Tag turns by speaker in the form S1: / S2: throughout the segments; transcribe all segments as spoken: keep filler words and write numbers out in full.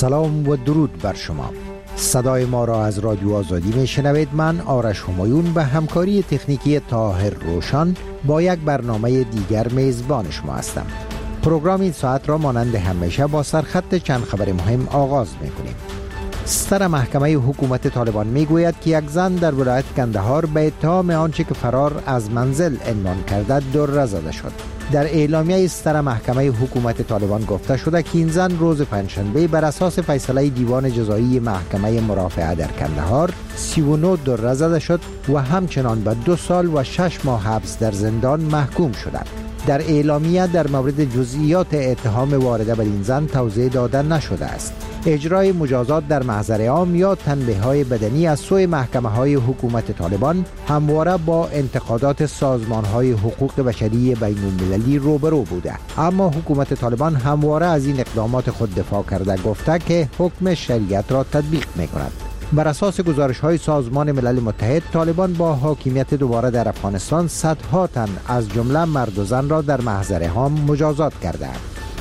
S1: سلام و درود بر شما. صدای ما را از رادیو آزادی می شنوید. من آرش همایون به همکاری تکنیکی طاهر روشن با یک برنامه دیگر میزبان شما هستم. پروگرام این ساعت را مانند همیشه با سرخط چند خبر مهم آغاز می کنیم. ستر محکمه حکومت طالبان می گوید که یک زن در ولایت کندهار به اتهام آنچه که فرار از منزل عنوان کرده دره زده شد. در اعلامیه ستر محکمه حکومت طالبان گفته شده که این زن روز پنجشنبه بر اساس فیصله دیوان جزایی محکمه مرافعه در کندهار سی و نه دره زده شد و همچنان به دو سال و شش ماه حبس در زندان محکوم شده. در اعلامیه در مورد جزئیات اتهام وارده بر این زن توضیح داده نشده است. اجرای مجازات در محضر عام یا تنبیه‌های بدنی از سوی محکمه‌های حکومت طالبان همواره با انتقادات سازمان‌های حقوق بشری بین‌المللی روبرو بوده، اما حکومت طالبان همواره از این اقدامات خود دفاع کرده گفته که حکم شریعت را تطبیق می‌کند. بر اساس گزارش‌های سازمان ملل متحد، طالبان با حاکمیت دوباره در افغانستان صدها تن از جمله مرد و زن را در محضر عام مجازات کردند.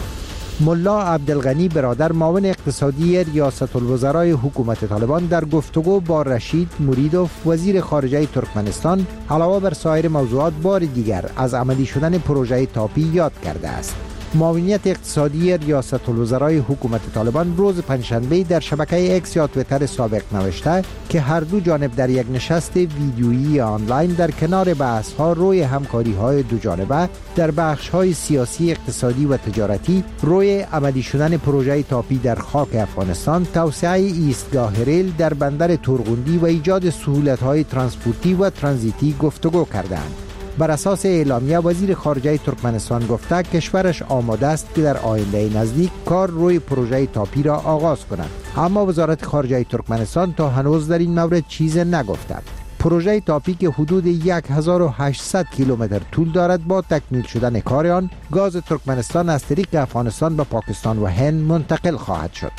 S1: ملا عبدالغنی برادر معاون اقتصادی ریاست الوزرای حکومت طالبان در گفتگو با رشید موریدوف وزیر خارجه ترکمنستان علاوه بر سایر موضوعات بار دیگر از عملی شدن پروژه تاپی یاد کرده است. معاونیت اقتصادی ریاست الوزرای حکومت طالبان روز پنجشنبه در شبکه اکس یا تویتر سابق نوشته که هر دو جانب در یک نشست ویدیویی آنلاین در کنار بحث‌ها روی همکاری‌های دو جانبه در بخش‌های سیاسی، اقتصادی و تجارتی روی عملی شدن پروژه تاپی در خاک افغانستان، توسعه ایستگاه ریل در بندر تورغوندی و ایجاد سهولت‌های ترانسپورتی و ترانزیتی گفتگو کردند. بر اساس اعلامیه وزیر خارجه ترکمنستان گفته کشورش آماده است که در آینده نزدیک کار روی پروژه تاپی را آغاز کند، اما وزارت خارجه ترکمنستان تا هنوز در این مورد چیز نگفته. پروژه تاپی که حدود هزار و هشتصد کیلومتر طول دارد، با تکمیل شدن کار آن گاز ترکمنستان از طریق افغانستان به پاکستان و هند منتقل خواهد شد.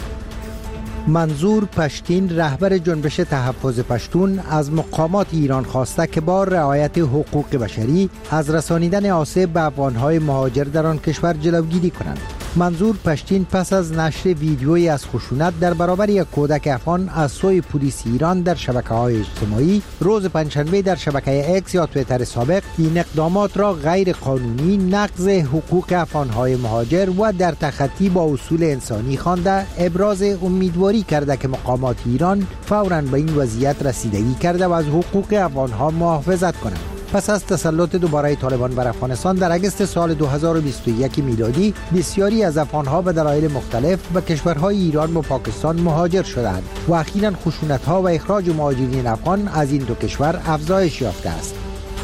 S1: منظور پشتین رهبر جنبش تحفظ پشتون از مقامات ایران خواسته که با رعایت حقوق بشری از رسانیدن آسیب به افغان‌های مهاجر در آن کشور جلوگیری کنند. منظور پشتین پس از نشر ویدیویی از خشونت در برابر یک کودک افغان از سوی پلیس ایران در شبکه‌های اجتماعی روز پنجشنبه در شبکه اکس یا تویتر سابق این اقدامات را غیر قانونی، نقض حقوق افغان‌های مهاجر و در تخطی با اصول انسانی خوانده، ابراز امیدواری کرده که مقامات ایران فوراً به این وضعیت رسیدگی کرده و از حقوق افغان‌ها محافظت کنند. پس از تسلط دوباره طالبان بر افغانستان در اگست سال دو هزار و بیست و یک میلادی، بسیاری از افغان‌ها به دلایل مختلف به کشورهای ایران و پاکستان مهاجر شدند و اخیراً خشونت‌ها و اخراج مهاجرین افغان از این دو کشور افزایش یافته است.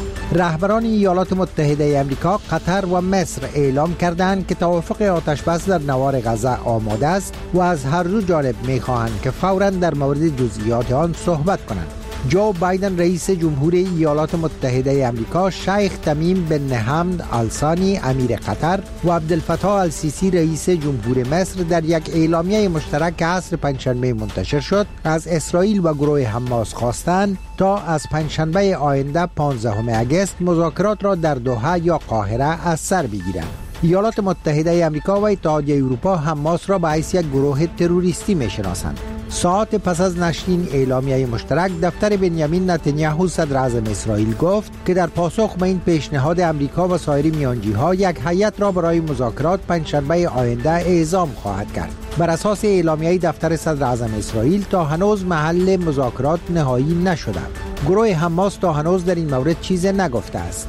S1: رهبران ایالات متحده آمریکا، قطر و مصر اعلام کردند که توافق آتش‌بس در نوار غزه آماده است و از هر دو جانب می‌خواهند که فوراً در مورد جزئیات آن صحبت کنند. جو بایدن رئیس جمهور ایالات متحده آمریکا، شیخ تمیم بن حمد آل ثانی امیر قطر و عبدالفتاح السیسی رئیس جمهور مصر در یک اعلامیه مشترک که عصر پنجشنبه منتشر شد از اسرائیل و گروه حماس خواستند تا از پنجشنبه آینده پانزدهم اگست مذاکرات را در دوحه یا قاهره از سر بگیرند. ایالات متحده آمریکا و اتحادیه اروپا حماس را به حیث یک گروه تروریستی می‌شناسند. ساعت پس از نشر این اعلامیه مشترک، دفتر بنیامین نتانیاهو صدر اعظم اسرائیل گفت که در پاسخ به این پیشنهاد امریکا و سایر میانجی‌ها یک هیئت را برای مذاکرات پنجشنبه آینده اعزام خواهد کرد. بر اساس اعلامیه دفتر صدر اعظم اسرائیل تا هنوز محل مذاکرات نهایی نشده. گروه حماس تا هنوز در این مورد چیزی نگفته است.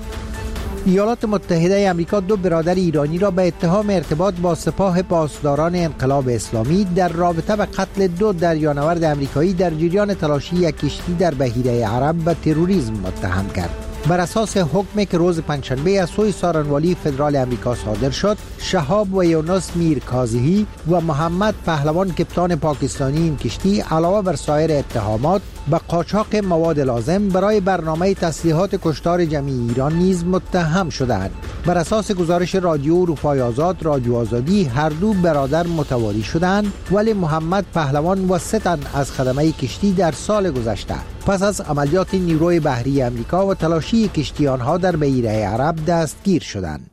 S1: ایالات متحده آمریکا دو برادر ایرانی را به اتهام ارتباط با سپاه پاسداران انقلاب اسلامی در رابطه به قتل دو دریانورد آمریکایی در جریان تلاشی یک کشتی در بحیره عرب به تروریسم متهم کرد. بر اساس حکمی که روز پنجشنبه از سوی سارنوالی فدرال آمریکا صادر شد، شهاب و یونس میر کاظمی و محمد پهلوان کپتان پاکستانی این کشتی علاوه بر سایر اتهامات به قاچاق مواد لازم برای برنامه تسلیحات کشتار جمعی ایران نیز متهم شدند. بر اساس گزارش رادیو اروپای آزاد، رادیو آزادی، هر دو برادر متواری شدند، ولی محمد پهلوان و سه تن از خدمه کشتی در سال گذشته پس از عملیات نیروی بحری آمریکا و تلاشی کشتی آنها در بحیره عرب دستگیر شدند.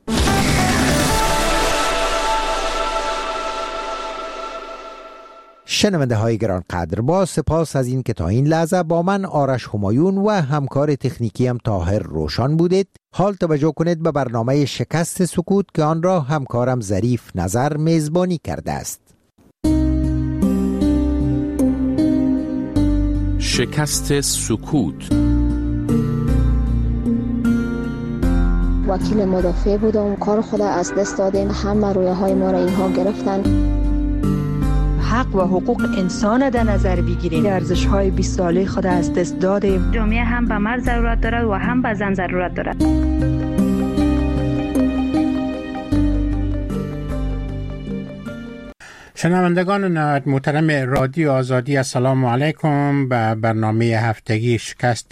S1: شنونده های گرانقدر، با سپاس از این که تا این لحظه با من آرش همایون و همکار تکنیکیم طاهر روشن بودید. حال توجه کنید به برنامه شکست سکوت که آن را همکارم ظریف نظر میزبانی کرده است.
S2: شکست سکوت.
S3: وکیل مدافع بودم، کار خود از دست دادیم، همه رویه های ما را اینها گرفتن.
S4: حق و حقوق انسان در نظر بگیریم، ارزش های بیست ساله خود از دست دادیم.
S5: جامعه هم به مرد ضرورت دارد و هم به زن ضرورت دارد.
S6: شنوندگان نهایت محترم رادیو آزادی، السلام علیکم به برنامه هفتگی شکست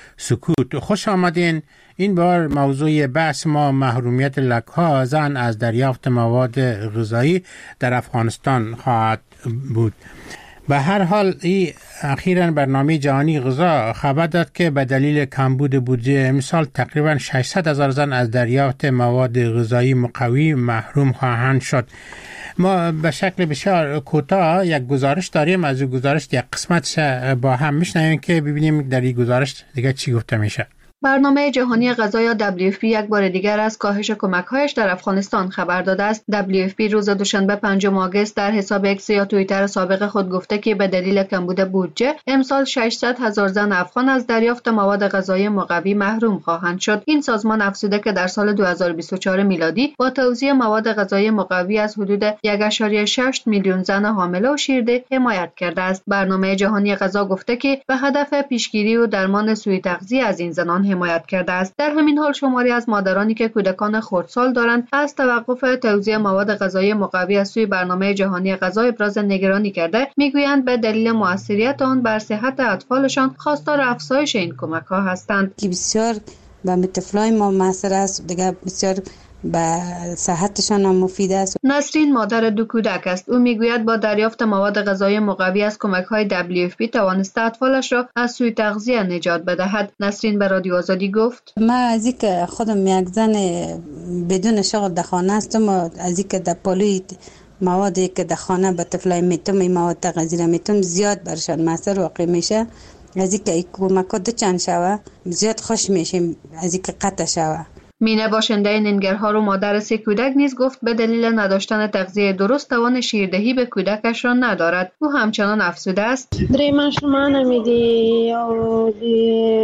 S6: سکوت. خوش آمدین. این بار موضوع بحث ما محرومیت لک‌ها زن از دریافت مواد غذایی در افغانستان خواهد بود. به هر حال این اخیراً برنامه جهانی غذا خبر داد که به دلیل کمبود بودجه امسال تقریباً ششصد هزار زن از دریافت مواد غذایی مقوی محروم خواهند شد. ما به شکل بسیار کوتاه یک گزارش داریم، از این گزارش یک قسمتش با هم میشنویم که ببینیم در این گزارش دیگه چی گفته میشه.
S7: برنامه جهانی غذا یا دبلیو اف پی یک بار دیگر از کاهش کمک‌هایش در افغانستان خبر داده است. دبلیو اف پی روز دوشنبه پنجم آگوست در حساب اکس یا توییتر سابق خود گفته که به دلیل کمبود بودجه امسال ششصد هزار زن افغان از دریافت مواد غذایی مقوی محروم خواهند شد. این سازمان افزوده که در سال دو هزار و بیست و چهار میلادی با توزیع مواد غذایی مقوی از حدود یک ممیز شش میلیون زن حامله و شیرده حمایت کرده است. برنامه جهانی غذا گفته که به هدف پیشگیری و درمان سوء تغذیه از این زنان حمایت کرده است. در همین حال شماری از مادرانی که کودکان خردسال دارند از توقف توزیع مواد غذایی مقوی از سوی برنامه جهانی غذا ابراز نگرانی کرده، میگویند به دلیل موثریت آن بر صحت اطفالشان خواستار افزایش این کمک‌ها هستند.
S8: که بسیار به طفلای ما موثر است، دیگه بسیار به صحتشان هم مفید است.
S7: نسرین مادر دو کودک است. او میگوید با دریافت مواد غذایی مقوی از کمک‌های دبلیو اف پی توانسته اطفالش را از سوء تغذیه نجات بدهد. نسرین به رادیو آزادی گفت:
S8: من از اینکه خودم یک زن بدون شغل در خانه هستم و از اینکه در پالوی موادی که در خانه به طفلای میتم این مواد غذایی میتم زیاد برشان موثر واقع میشه، از اینکه کمک‌ها دو چند شوه زیاد خوش میشیم از اینکه قطع شوه.
S7: مینه باشنده ننگرهار و مادر سه کودک نیز گفت به دلیل نداشتن تغذیه درست توان شیردهی به کودکش را ندارد. او همچنان افسوده است:
S9: درې ماشومان مې دي او د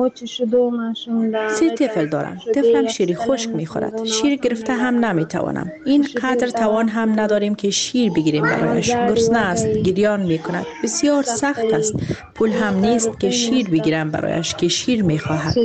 S4: سه طفل دارم. طفلم شیر خشک میخورد. شیر گرفته هم نمیتوانم. این قدر توان هم نداریم که شیر بگیریم برایش. گرسنه است، گریان میکند. بسیار سخت است. پول هم نیست که شیر بگیرم برایش که شیر میخواهد.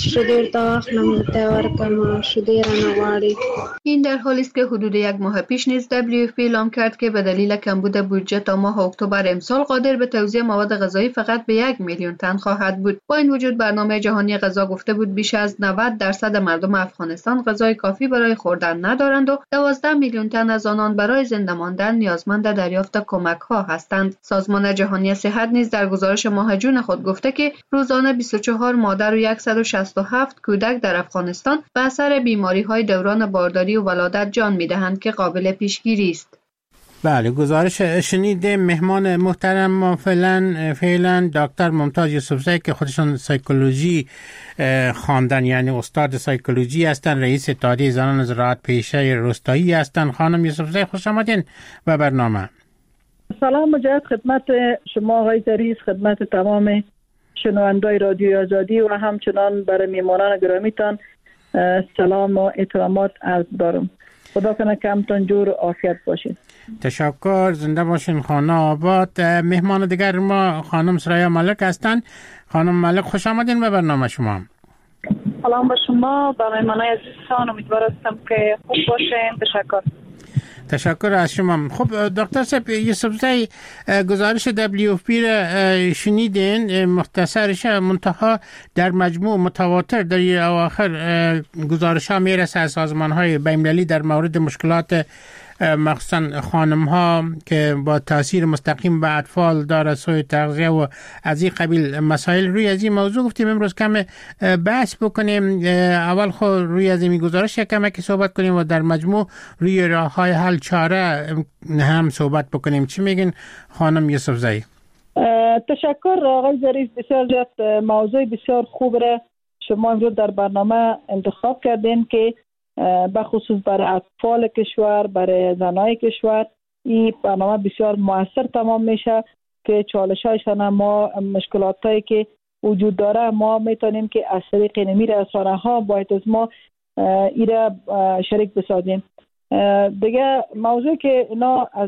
S7: این در حالی است که حدود یک ماه پیش نیز دبلیو اف پی اعلام کرد که به دلیل کمبود بودجه تا ماه اکتبر امسال قادر به توزیع مواد غذایی فقط به یک میلیون تن خواهد بود. با این وجود برنامه جهانی غذا گفته بود بیش از نود درصد مردم افغانستان غذای کافی برای خوردن ندارند و دوازده میلیون تن از آنان برای زنده ماندن نیازمند دریافت کمک‌ها هستند. سازمان جهانی صحت نیز در گزارش ماه جون خود گفته که روزانه بیست و چهار مادر و صد و شصت و هفت کودک در افغانستان به اثر بیماری‌های دوران بارداری و ولادت جان می‌دهند که قابل پیشگیری است.
S6: بله، گزارش شنیده. مهمان محترم ما فعلا فعلا دکتر ممتاز یوسفزی که خودشون سایکولوژی خواندن، یعنی استاد سایکولوژی هستن، رئیس اتحادیه زنان زراعت پیشه روستایی هستن. خانم یوسفزی خوش آمدین به برنامه.
S10: سلام مجدد خدمت شما آقای ظریف، خدمت تمام شنوندای رادیو آزادی و همچنان برای میهمانان گرامیتان سلام و احترامات عرض دارم. خدا کنه که همتون جور و عافیت باشید.
S6: تشکر، زنده باشین خانه آباد. مهمان دیگر ما خانم سریا ملک هستند. خانم ملک خوش آمدین به برنامه شما.
S10: سلام به شما، به مهمانای عزیزتان، امیدوار هستم که خوب باشین. تشکر.
S6: تشکر از شما. خب دکتر صاحب یوسفزی، گزارش دبلیو اف پی را شنیدین، مختصرش منتها در مجموع متواتر در اواخر گزارش ها میرسه از سازمان های بین‌المللی در مورد مشکلات مخصوصا خانم ها که با تاثیر مستقیم به اطفال داره، سوی تغذیه و از این قبیل مسائل. روی از این موضوع گفتیم امروز کم بحث بکنیم. اول خود روی از این گزارش کم که صحبت کنیم و در مجموع روی راه های حل چاره هم صحبت بکنیم. چی میگین خانم یوسف زایی؟
S10: تشکر آقای ظریف، بسیار زیاد موضوع بسیار خوب را شما امروز در برنامه انتخاب کردین که بخصوص برای اطفال کشور، برای زنای کشور این برنامه بسیار موثر تمام میشه که چالش هایشان ما مشکلات هایی که وجود داره ما میتونیم که از طریق نمی رسانه ها باید از ما ایره شریک بسازیم. دیگه موضوع که اینا از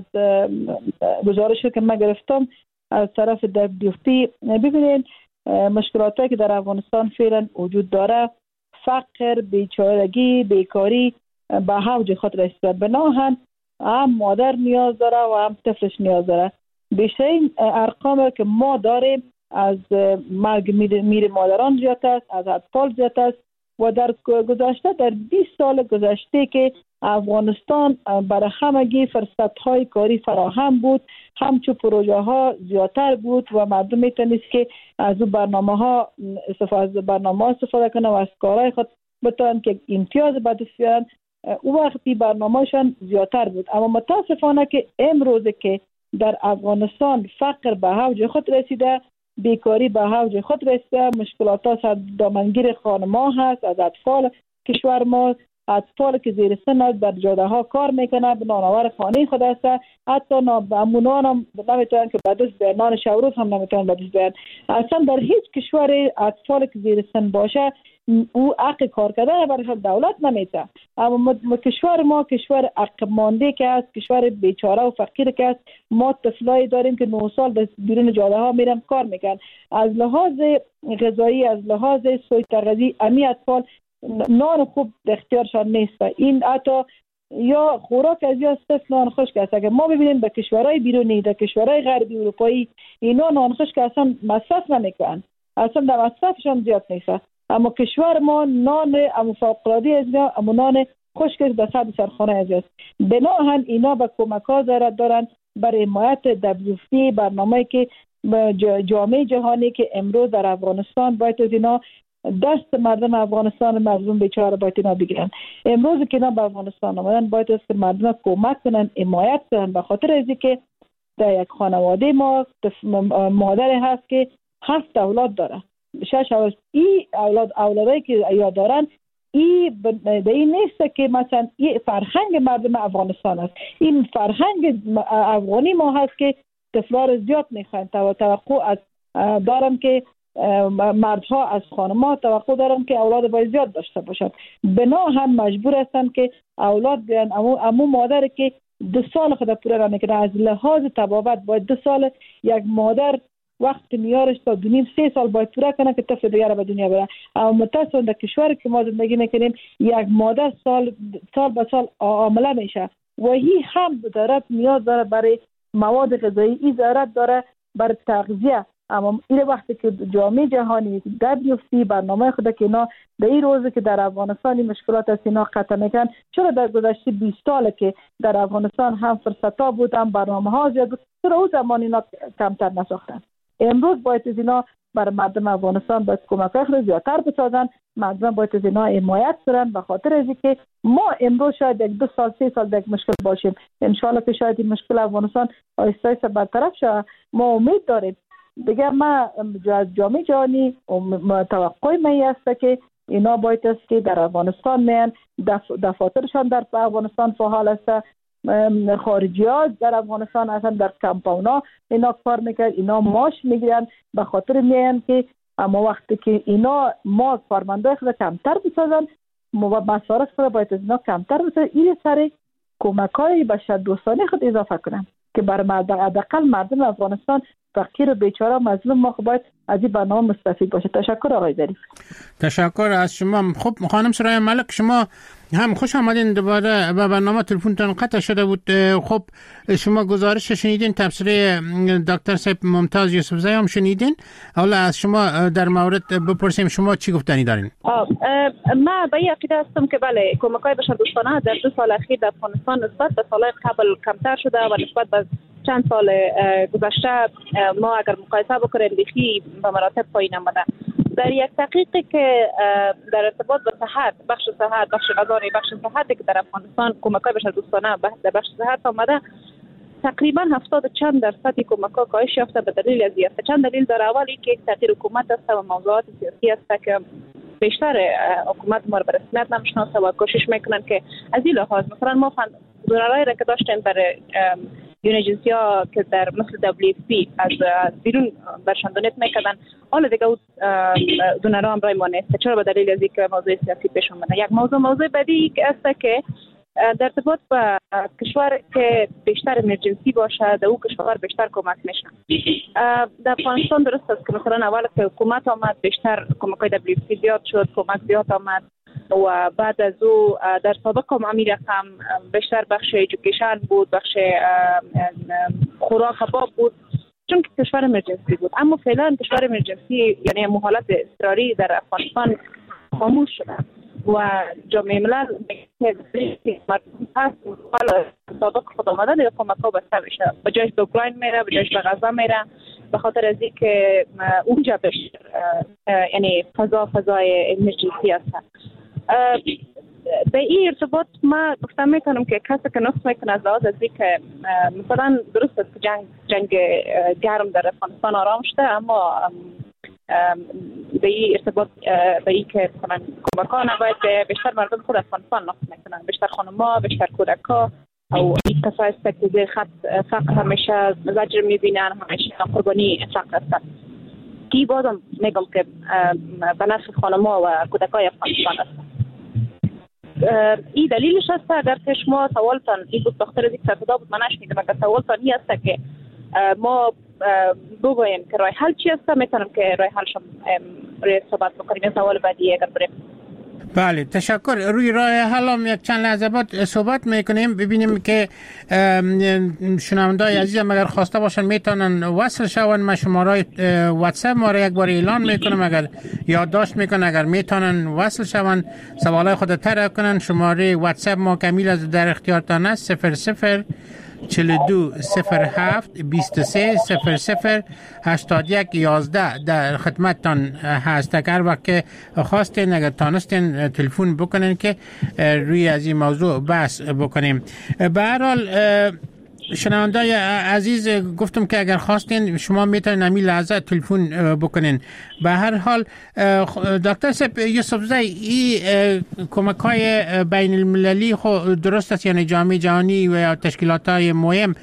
S10: گزارشی که من گرفتم از طرف دبلیو اف پی، ببینید مشکلاتی که در افغانستان فعلا وجود داره، فقر، بیچارگی، بیکاری به اوج خود رسیده. بناهن هم مادر نیاز داره و هم طفلش نیاز داره. بیشترین ارقام که ما داریم از مرگ میر مادران زیاد است، از اطفال زیاد است و در گذشته در بیست سال گذشته که افغانستان برای همگی فرصت های کاری فراهم بود، همچون پروژه ها زیادتر بود و مردم میتونست که از اون برنامه ها استفاده برنامه ها استفاده کنه و از کارهای خود بتونن که امتیاز به دست بیارن. اون وقتی برنامه‌شان زیادتر بود. اما متاسفانه که امروز که در افغانستان فقر به اوج خود رسیده، بیکاری به اوج خود رسیده، مشکلات ها دامنگیر خانم‌ها هست، از اطفال کشور ما، اطفال که زیر سن در جاده ها کار میکنه، به نانآور خانه خود است، حتی امونان هم نمیتونن که به دست بیارن، نان شب روز هم نمیتونن به دست بیارن. اصلا در هیچ کشور اطفال که زیر سن باشه او حق کار کردن برای دولت نمیده. اما کشور ما کشور عقب مانده که است، کشور بیچاره و فقیر که است. ما طفلایی داریم که نه سال به بیرون جاده ها میرن کار میکنن. از لحاظ غذایی، از لحاظ سوی تغذیه، امی اطفال نان خوب اختیارشان نیست. این حتی یا خوراک از یا صرف نان خشک است. اگر ما ببینیم به کشورهای بیرونی، در کشورهای غربی اروپایی، اینا نان خشک اصلا مصرف نمیکنن، اصلا در مصرفشان زیاد نیست. اما کشور ما نان اما فوق‌العاده از اما نان خشک در صد سرخانه از است. بناهن اینا به کمک ها دارن برای حمایت دبلیو اف پی، برنامه‌ای که جامعه جهانی که امروز در افغانستان باید از اینا دست مردم افغانستان، مردم بیچاره باید اینا بگیرن. امروز که اینا به افغانستان آمدن باید از مردم کمک کنن، حمایت کنن، به خاطر اینکه که در یک خانواده ما مادر هست که هفت اولاد داره، شش اولاد. این اولاد اولادایی که یا دارن این به این نیست که مثلا این فرهنگ مردم افغانستان است. این فرهنگ افغانی ما هست که طفلا رو زیاد میخواین. توقع از دارم که مردها از خانم‌ها توقع دارن که اولاد باید زیاد داشته باشند. بنا هم مجبور هستن که اولاد بیان. امو, امو مادر که دو سال خود پوره نمیکنه، از لحاظ تبابت باید دو سال یک مادر وقت میارش تا دو نیم سه سال باید پوره کنه که طفل دیگر به دنیا بره. اما متاسفانه در کشوری که ما زندگی میکنیم یک مادر سال سال به سال عامله میشه و هی هم ضرورت نیاز داره برای مواد غذایی، این ضرورت داره برای تغذیه. اما این وقتی که جامعه جهانی دبلیو اف پی برنامه خود که اینا در این روزی که در افغانستان مشکلات از اینا قطع میکنن، چرا در گذشته بیست سال که در افغانستان هم فرصت ها بود، هم برنامه ها زیاد بود، چرا اون زمان اینا کمتر نساختن؟ امروز باید از اینا بر مردم افغانستان باید کمک خود زیادتر بسازن. مردم باید از اینا حمایت کنن، به خاطر اینکه ما امروز شاید یک دو سال سه سال یک مشکل باشیم، ان شاء الله که شاید این مشکل افغانستان آهسته آهسته برطرف شه. ما امید داریم. دیگه ما از جامعه جهانی توقع می است که اینا باید است که در افغانستان میان، دف... دفاترشان در افغانستان فعال است، خارجی ها در افغانستان اصلا در کمپاونا اینا کار میکرد، اینا ماش میگیرن، به خاطر میان که اما وقتی که اینا ما کارمندای خود کمتر بسازن، مصارف خود باید از اینا کمتر بسازن، این سر کمک های بشر دوستانه خود اضافه کنن که بر مردم حداقل مردم افغانستان فقیر و بیچاره مظلوم ما باید از این برنامه مستفید باشه. تشکر آقای ظریف.
S6: تشکر از شما. خب خانم سرای ملک، شما هم خوش آمدین دوباره به برنامه. تلفنتون قطع شده بود. خب شما گزارش شنیدین، تبصره دکتر صاحب ممتاز یوسفزی هم شنیدین. حالا از شما در مورد بپرسیم شما چی گفتنی دارین؟
S11: ما به این عقیده هستم که بله کمک‌های بشردوستانه در دو سال اخیر در افغانستان نسبت به سالهای قبل کمتر شده و نسبت به چند سال گذشته ما اگر مقایسه بکنیم بیخی به مراتب پایین آمده. در یک تحقیقی که در ارتباط با صحت، بخش صحت، بخش غذایی، بخش صحتی که در افغانستان کمک‌های بشردوستانه در بخش صحت آمده، تقریبا هفتاد چند درصد کمک‌ها کاهش یافته به دلیل از است. چند دلیل داره. اولی که یک تغییر حکومت است و موضوعات سیاسی است که بیشتر حکومت ما رو به رسمیت نمیشناسه و کوشش میکنن که از این لحاظ مثلا ما دونرایی را که داشتیم برای یون ایجنسی ها که در مثل دبلیو اف پی از بیرون برشان دونیت میکردن، حالا دیگه دونرها هم رای ما نیست. چرا؟ به دلیل از اینکه موضوع سیاسی پیش اومده. یک موضوع موضوع بعدی که است که در ارتباط با کشور که بیشتر امرجنسی باشه در او کشور بیشتر کمک میشه. در افغانستان درست است که مثلا اول که حکومت آمد بیشتر کمک‌های دبلیو اف پی زیاد شد، کمک زیاد آمد و بعد از او در سابق هم همین رقم بیشتر بخش ایژوکیشن بود، بخش خوراک کباب بود، چون که کشور امرجنسی بود. اما فعلا کشور امرجنسی یعنی حالت اضطراری در افغانستان خاموش شده و جامعه ملل هست حالا سابق خود آمده دیگه کمک ها بسته بشه، به جایش به اوکراین میره، به جایش به غزه میره، به خاطر از اینکه اونجا بیشتر یعنی فضا فضای امرجنسی هست. به این ارتباط ما گفتم میکنم که کسی که نقص میکنه از لحاظ از اینکه مثلا درست است که جنگ جنگ گرم در افغانستان آرام شده، اما به این ارتباط به این که مثلا کمک‌ها نباید به بیشتر مردم خود افغانستان نقص میکنن، بیشتر خانم‌ها، بیشتر کودک‌ها او این کسایی است که زیر خط فقر همیشه زجر میبینن، همیشه قربانی فقر هستن. کی بازم میگم که به نفع خانم‌ها و کودک‌های افغانستان است. این دلیلش است. اگر که شما سوالتان این بود بخاطر از یک صدا بود من نشنیدم، اگر سوالتان این است که ما بگویم که راه حل چی است، میتونم که راه حلش روی صحبت بکنیم. سوال بعدی اگر بریم.
S6: بله تشکر. روی راه حل هم یک چند لحظه بعد صحبت میکنیم. ببینیم که شنوندای عزیزم اگر خواسته باشن میتونن وصل شون. ما شماره واتساپ ما را یک بار اعلان میکنم، اگر یادداشت میکنن اگر میتونن وصل شون سوالای خود طرح کنن. شماره واتساپ ما کمیل از در اختیارتان است: صفر صفر چهل و دو صفر هفت بیست و سه صفر صفر هشتاد و یک یازده در خدمتتان هست. اگر وقت خواستین اگر تانستین تلفن بکنین که روی از این موضوع بحث بکنیم. به هر حال شنوندای عزیز گفتم که اگر خواستین شما میتونین همین لحظه تلفن بکنین. به هر حال دکتر صاحب یوسفزی، این کمک‌های بین المللی خود درست است، یعنی جامعه جهانی و تشکیلات‌های مهم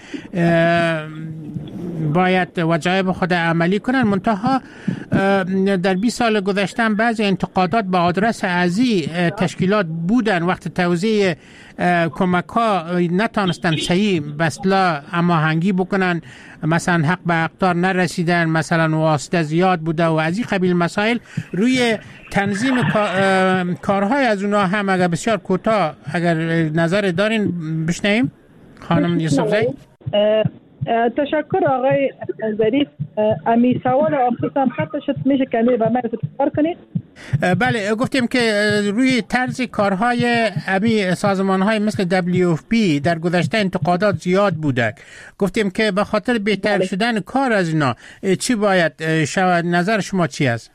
S6: باید وجایب خود عملی کنن، منتها در بیست سال گذشته بعضی انتقادات به آدرس ازی تشکیلات بودن وقت توزیع کمک ها نتانستن صحیح بسلا هماهنگی بکنن، مثلا حق به اقدار نرسیدن، مثلا واسطه زیاد بوده و از این قبیل مسائل. روی تنظیم کارهای از اونها هم اگر بسیار کوتاه اگر نظر دارین بشنویم. خانم یوسفزی.
S10: تشکر آقای ظریف. امی سوال آخرتان خط شد، میشه کمی به من تکرار کنید؟
S6: بله گفتیم که روی طرز کارهای امی سازمانهای مثل دبلیو اف پی در گذشته انتقادات زیاد بوده. گفتیم که به خاطر بهتر بله. شدن کار از اینا چی باید شود؟ نظر شما چی است؟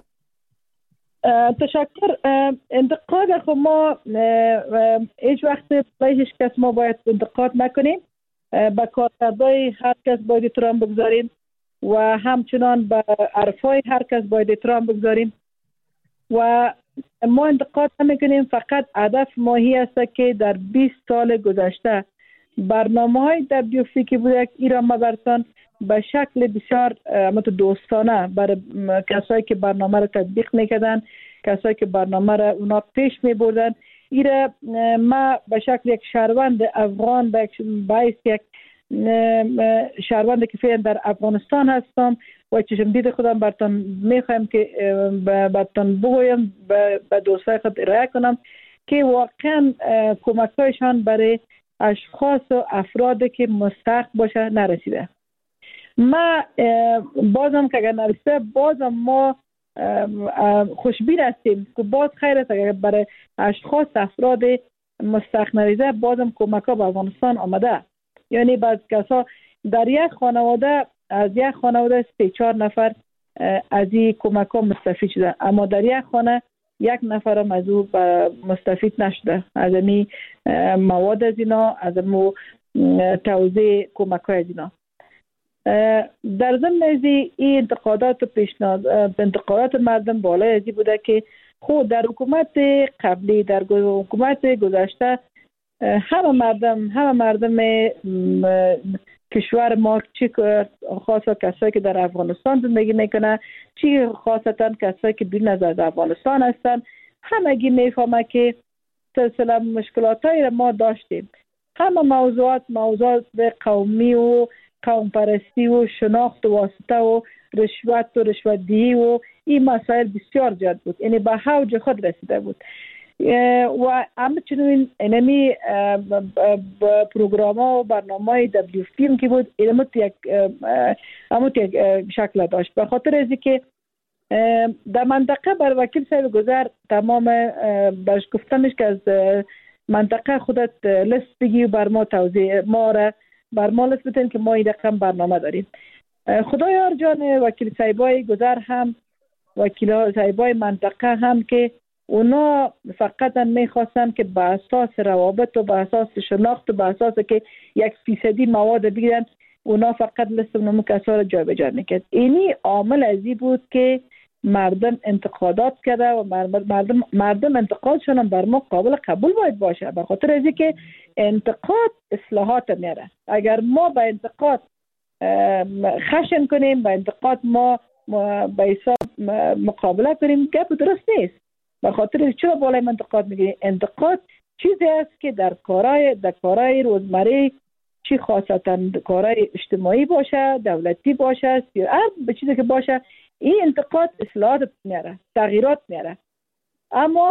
S10: تشکر. انتقاد خب ما هیچ وقت هیچ کس ما باید انتقاد نکنیم. به کارکردهای هر کس باید احترام بگذاریم و همچنان به حرفای هر کس باید احترام بگذاریم و ما انتقاد نمیکنیم. فقط هدف ماهی است که در بیست سال گذشته برنامه های دبلیو اف پی که بوده ایران مبرتان به شکل بسیار دوستانه برای کسایی که برنامه را تطبیق میکردن، کسایی که برنامه را اونا پیش میبردن، ایره ما به شکل یک شهروند افغان به باعث یک شهروند که فعلا در افغانستان هستم و چشم دید خودم براتون میخوایم که براتون بگویم به دوستای خود ارائه کنم که واقعا کمک‌هایشان برای اشخاص و افرادی که مستحق باشه نرسیده. ما بازم که اگر نرسیده بازم ما خوشبین هستیم که باز خیر است اگر برای اشخاص افراد مستحق نرسیده بازم کمک ها به افغانستان آمده. یعنی بعض کسا در یک خانواده از یک خانواده سه چهار نفر از این کمک ها مستفید شده، اما در یک خانه یک نفر هم از او مستفید نشده از این مواد از اینا، از این توزیع کمک های از اینا. در ضمن از این انتقادات و پیشنهاد انتقادات مردم بالای ازی بوده که خود در حکومت قبلی در حکومت گذشته همه مردم همه مردم کشور ما چی خاصا کسایی که در افغانستان زندگی میکنه چی خاصتا کسایی که بیرون از افغانستان هستن همگی میفهمه که سلسله مشکلات هایی ما داشتیم. همه موضوعات موضوعات قومی و قوم پرستی و شناخت و واسطه و رشوت و رشوت دهی و این مسائل بسیار زیاد بود، یعنی به اوج خود رسیده بود و همچنین اینمی پروگرام ها و برنامه های دبلیو فیلم که بود اینمو یک همون یک شکل داشت. به خاطر ازی که در منطقه بر وکیل صاحب گذر تمام برش گفتمش که از منطقه خودت لست بگی و بر ما توضیح ما را بر ما لست بتین که ما این رقم برنامه داریم. خدایار جان وکیل صاحبای گذر هم وکیل صاحبای منطقه هم که اونا فقط میخواستن که به اساس روابط و به اساس شناخت و به اساس که یک فیصدی مواد بگیرن اونا فقط لست نمو کسا را جا به جا میکرد. اینی عامل ازی بود که مردم انتقادات کرده و مردم مردم انتقادشون هم بر ما قابل قبول باید باشه، به خاطر ازی که انتقاد اصلاحات میاره. اگر ما با انتقاد خشن کنیم با انتقاد ما به حساب مقابله کنیم گپ درست نیست. به خاطر چرا بالای انتقاد میگیریم؟ انتقاد چیزی است که در کارهای در کارهای روزمره چی خاصتا کارهای اجتماعی باشه دولتی باشه هر به چیزی که باشه این انتقاد اصلاحات میاره تغییرات میاره. اما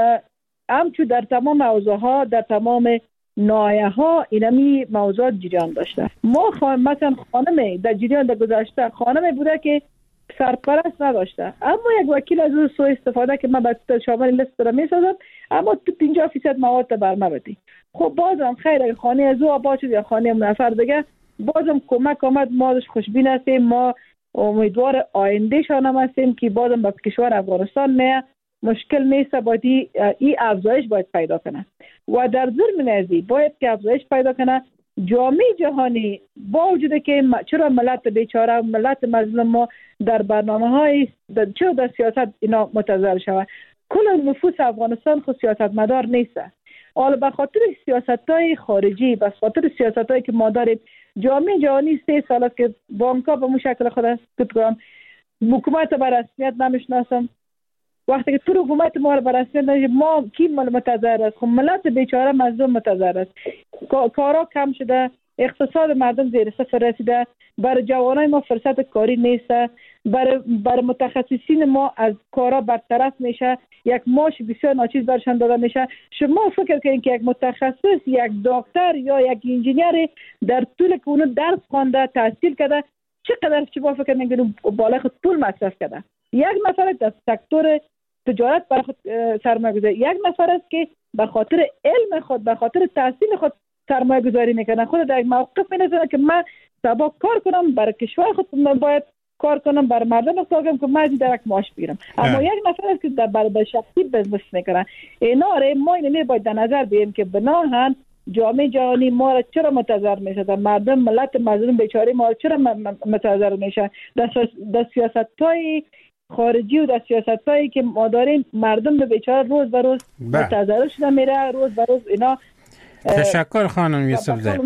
S10: همچون در تمام موضوع ها در تمام نایه ها اینمی موضوعات جریان داشته. ما خواهیم مثلا خانم در جریان در گذشته خانم بوده که سرپرست نداشته، اما یک وکیل از اون سوء استفاده که من به شامل لیست را میسازم اما تو پنجاه فیصد مواد بر ما بدی. خب بازم خیر خانه از او آباد شد یا خانه نفر دیگه بازم کمک آمد. ما داشت خوشبین هستیم، ما امیدوار آینده شان هم هستیم که بازم به کشور افغانستان نه مشکل نیست باید این افزایش باید پیدا کنه و در ضمن ازی باید که افزایش پیدا کنه. جامعه جهانی با وجود که چرا ملت بیچاره ملت مظلوم ما در برنامه های چرا در سیاست اینا متضرر شود، کل نفوس افغانستان خود سیاست مدار نیست. حالا به خاطر سیاست های خارجی به خاطر سیاست هایی که ما داریم جامعه جهانی سه سال است که بانک ها به مو شکل خود است کنم حکومت بر رسمیت نمیشناسم. وقتی که تو حکومت ما بر رسمیت نمیشه ما کی متضرر است؟ خب ملت بیچاره مظلوم متضرر است. کارا کم شده، اقتصاد مردم زیر صفر رسیده، برای جوانای ما فرصت کاری نیست، برای بر متخصصین ما از کارا برطرف میشه، یک معاش بسیار ناچیز برشان داده میشه. شما فکر کنید که یک متخصص یک دکتر یا یک انجینیر در طول که اونو درس خوانده تحصیل کرده چقدر شما فکر میکنید بالا خود پول مصرف کرده؟ یک نفر در سکتور تجارت برای خود سرمایه گذاری، یک نفر است که به خاطر علم خود به خاطر تحصیل خود سرمایه گذاری میکنه، خود در یک موقف می‌نشینه که من سبا کار کنم برای کشور خود باید کار کنم برای مردم خودم که من در یک معاش بگیرم. اما یک نفر است که در برای شخصی بزنس میکنه. اینا را ما اینو باید در نظر بگیریم که بناهن جامعه جهانی ما را چرا متضرر میشه، مردم ملت مظلوم بیچاره ما را چرا متضرر میشه در سیاست‌های خارجی و در سیاست‌هایی که ما داریم مردم به بیچاره روز به روز متضرر شده میره، روز به روز اینا.
S6: تشکر خانم یوسف زی.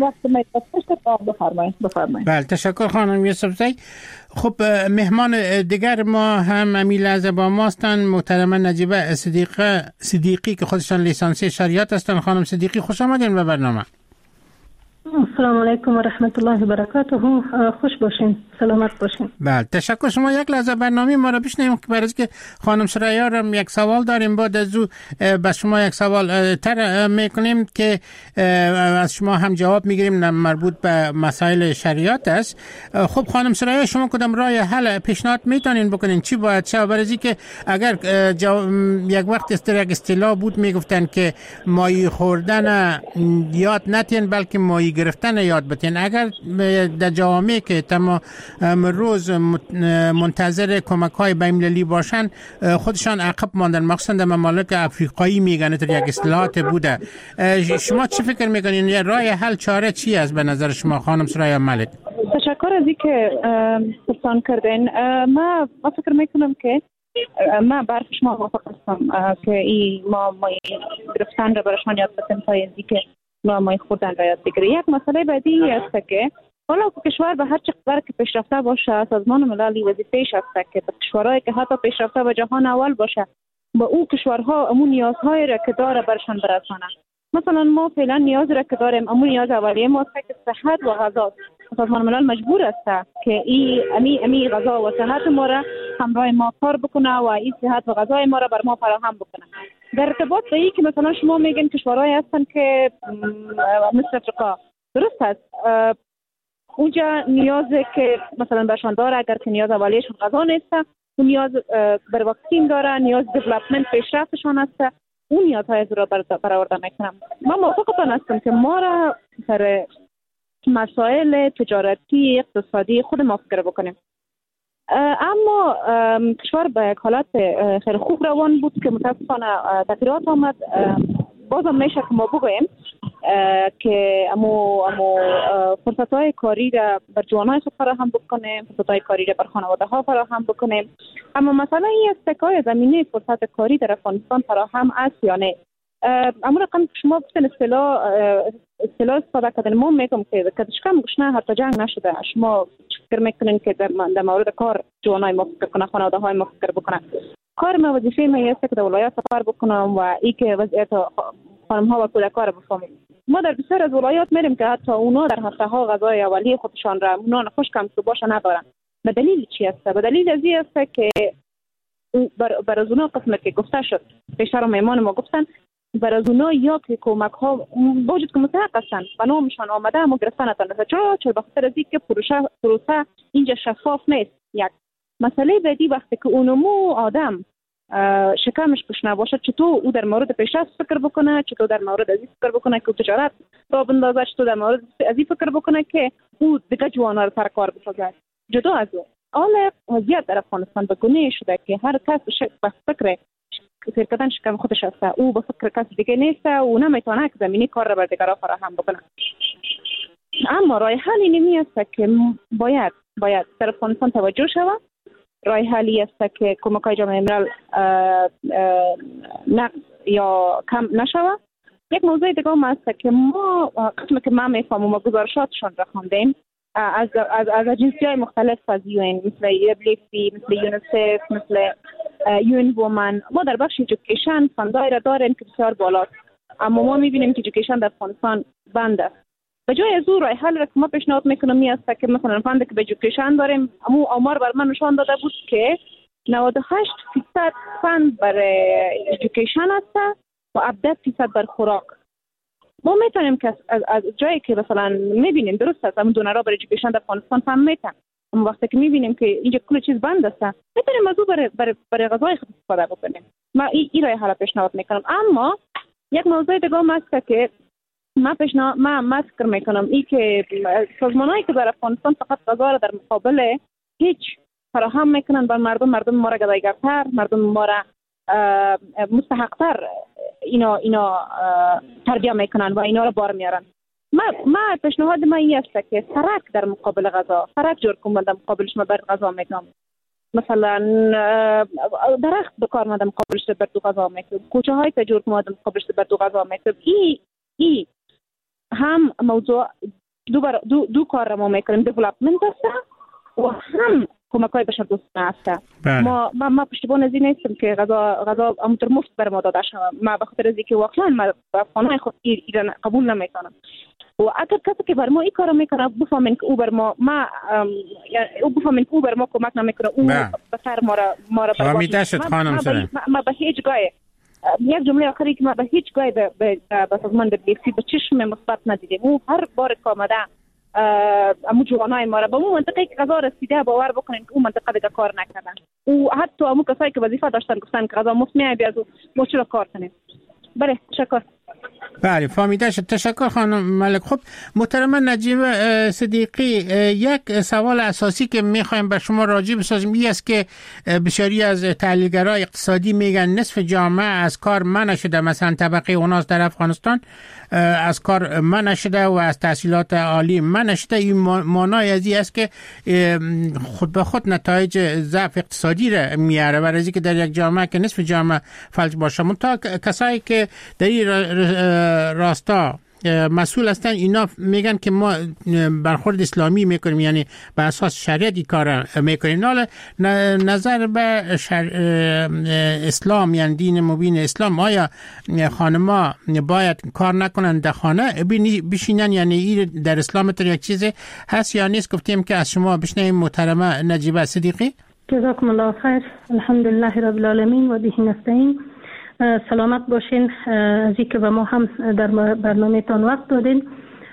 S6: بله تشکر خانم یوسف زی. خب مهمان دیگر ما هم امیل از با ماستن محترمه نجیبه صدیقه صدیقی که خودشان لیسانسی شریعت هستن. خانم صدیقی خوش آمدین به برنامه.
S9: السلام علیکم و رحمت الله و برکاته. خوش باشین، سلامت باشین.
S6: بله تشکر. شما یک لحظه برنامه ما را بشنویم که برای که خانم ثریا را یک سوال داریم، بعد از او به شما یک سوال تر میکنیم که از شما هم جواب میگیریم مربوط به مسائل شریعت است. خب خانم ثریا، شما کدام راه حل پیشنهاد میتونین بکنین؟ چی باید شود؟ برای که اگر یک وقت است یک اصطلاح بود میگفتن که ماهی خوردن یاد نتین بلکه ماهی گرفتن یاد بتین. اگر در جوامعی که تمام روز منتظر کمک های بین‌المللی باشن خودشان عقب ماندن، مخصوصا در ممالک افریقایی میگن در یک اصطلاحات بوده. شما چی فکر میکنین؟ یا راه حل چاره چی است به نظر شما خانم ثریا ملک؟
S11: تشکر از اینکه پرسان کردین. ما ما فکر میکنم که ما برای شما موافق هستم که این ما ما گرفتن را برشان یاد بتیم تا اینکه که ما ما خوردن را یاد بگیریم. یک مسئله بعدی است که حالا کشور به هر چقدر که پیشرفته باشه، سازمان ملل وظیفه‌اش است که کشورهایی که حتی پیشرفته به جهان اول باشه با اون کشورها امون نیازهای را که داره برشان برسانه. مثلا ما فعلا نیاز را که داریم امون نیاز اولیه ما است که صحت و غذا. سازمان ملل مجبور است که این امی امی غذا و صحت ما را همراه ما کار بکنه و این صحت و غذای ما را بر ما فراهم بکنه. در ارتباط به این که مثلا شما میگین کشورهایی هستن که مثل افریقا، درست است، اونجا نیازی که مثلا برشان داره اگر که نیاز اولیه‌شون غذا نیست، اون نیاز بر واکسین داره، نیاز دیولپمنت پیشرفتشان است، اون نیازهای از را برآورده میکنم. من موافقتان هستم که ما را سر مسائل تجارتی اقتصادی خود ما فکر بکنیم. اما کشور به یک حالت خیلی خوب روان بود که متاسفانه تغییرات آمد. بازم میشه که ما بگویم که امو امو فرصت‌های کاری را بر جوانای خود فراهم بکنیم، فرصت‌های کاری را بر خانواده‌ها فراهم بکنیم. اما مثلا این است که زمینه فرصت کاری در افغانستان فراهم است یا نه. اما رقم شما بودن اصطلاح اصطلاح استفاده کردن، ما میگم که کدشکم گشنه حتی جنگ نشده. شما فکر میکنین که در, در مورد کار جوانای ما فکر کنه، خانواده های ما فکر بکنن. کار ما وظیفه ما است که در ولایات سفر بکنم و ای که وضعیت خانم ها و کودکان را بفهمیم. ما در بسیار از ولایات میریم که حتی اونا در هفته ها غذای اولیه خودشان را اونا خوش کم تو باشه ندارن. به دلیل چی است؟ به دلیل از این است که بر بر از اونا قسمه که گفته شد پیشتر میمان ما گفتن بر از اونا یا که کمک ها باید که مستحق هستن و نامشان آمده اما گرفتن نتونسته. چرا؟ چرا به خاطر از اینکه پروسه پروسه اینجا شفاف نیست. یک مسئله بعدی وقتی که اونمو آدم شکمش خوش نباشه، چطور او در مورد پیشرفت فکر بکنه، چطور در مورد ازی فکر بکنه که تجارت را بندازه، چطور در مورد ازی فکر بکنه که او دیگه جوانا رو سر کار بسازه. جدا از او حال وضعیت در افغانستان به گونه شده که هر کس به فکر سیر کردن شکم خودش است، او به فکر کس دیگه نیست و نمیتونه که زمینی کار را بر دیگران فراهم بکنه. اما راه حل اینمی است که باید باید در افغانستان توجه شود. راه حلی است که کمک‌های جامعه ملل نقص یا کم نشود. یک موضوع دیگه هم است که ما قسمی که ما میفهمیم و گزارشاتشان را خواندیم از از از اجنسی‌های مختلف از یو ان مثل یبلیفی، مثل یونیسف، مثل یون وومن، ما در بخش ایژوکیشن فندای را داریم که بسیار بالاست، اما ما میبینیم که ایژوکیشن در افغانستان بند است. به جای از او راه حل را که ما پیشنهاد میکنم می است که مثلا فند که به ایژوکیشن داریم، اما آمار بر من نشان داده بود که نود و هشت درصد فند برای ایژوکیشن است و هفده درصد بر خوراک. ما میتونیم که از, از جایی که مثلا میبینیم درست است اما دونرها برای ایژوکیشن در افغانستان فند میتن، اما وقتی که میبینیم که اینجا کل چیز بند است میتونیم از او برای برای برای غذای خود استفاده بکنیم. ما این ای راه حل پیشنهاد میکنم. اما یک موضوع دیگه هم است که ما پیشنهاد ما ما فکر میکنم ای که سازمانایی که در افغانستان فقط غذا را در مقابل هیچ فراهم میکنن بر مردم، مردم ما را گدایگرتر، مردم ما را مستحقتر اینا اینا تربیت میکنن و اینا را بار میارن. ما ما پیشنهاد ما این است که سرک در مقابل غذا، سرک جور کنم در مقابلش ما بر غذا میگم. مثلا درخت بکار ما در مقابلش بر دو غذا میگم، کوچه های تجور کنم در مقابلش بر دو غذا میگم. ای ای هم موضوع دو, بر دو, دو کار را ما میکنیم، دیولپمنت است و هم کمک های بشر دوستانه است. ما ما ما پشتیبان از این نیستم که غذا غذا همونطور مفت بر ما داده شود. ما به خاطر از اینکه واقعا ما به خانه خود ایران قبول نمیکنم. و اگر کسی که بر ما این کارو میکنه بفهمین که او بر ما ما او بفهمین که او بر ما کمک نمیکنه، او به سر ما را ما را برباد. ما به هیچ گاه یک جمله آخری که ما به هیچ گاه به به سازمان دبلیوسی به چشم مثبت ندیدیم. او هر بار که آمده امو جوانای ما را به اون منطقه که غذا رسیده باور بکنین که اون منطقه دیگه کار نکردن. او حتی امو کسایی که وظیفه داشتن گفتن که غذا مفت میاد از ما چرا کار کنیم. بله تشکر.
S6: بله فهمیده شد. تشکر خانم ملک. خب محترم نجیب صدیقی، یک سوال اساسی که میخوایم به شما راجع بسازیم این است که بسیاری از تحلیلگرای اقتصادی میگن نصف جامعه از کار منع شده، مثلا طبقه اوناس در افغانستان از کار منع شده و از تحصیلات عالی منع شده. این معنای از این است که خود به خود نتایج ضعف اقتصادی را میاره، برای اینکه در یک جامعه که نصف جامعه فلج باشه. منتها کسایی که در این راستا مسئول هستن اینا میگن که ما برخورد اسلامی میکنیم، یعنی به اساس شریعت این کار میکنیم. حالا نظر به اسلام، یعنی دین مبین اسلام، آیا خانما باید کار نکنن در خانه بشینن، یعنی این در اسلام تر یک چیزی هست یا نیست؟ گفتیم که از شما بشنویم محترمه نجیبه صدیقی.
S9: جزاکم الله خیر. الحمدلله رب العالمین و به نستعین. سلامت باشین از اینکه به ما هم در برنامه تان وقت دادین.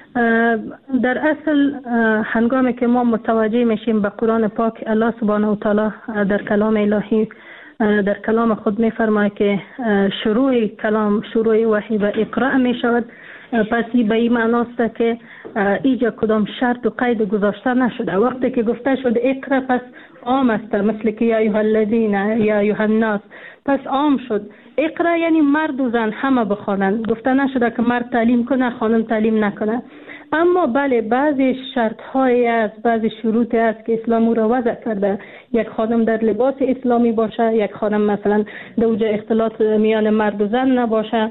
S9: در اصل هنگامی که ما متوجه میشیم به قرآن پاک، الله سبحانه و تعالی در کلام الهی در کلام خود میفرماید که شروع کلام شروع وحی و اقرا می شود، پس به این معناست که ایجا کدام شرط و قید گذاشته نشده. وقتی که گفته شد اقرا پس عام است، مثل که یا ایها الذین یا ایها الناس، پس عام شد. اقرا یعنی مرد و زن همه بخوانند. گفته نشده که مرد تعلیم کنه خانم تعلیم نکنه. اما بله بعضی شرط های است، بعضی شروط است که اسلام او را وضع کرده. یک خانم در لباس اسلامی باشه، یک خانم مثلا در اوج اختلاط میان مرد و زن نباشه.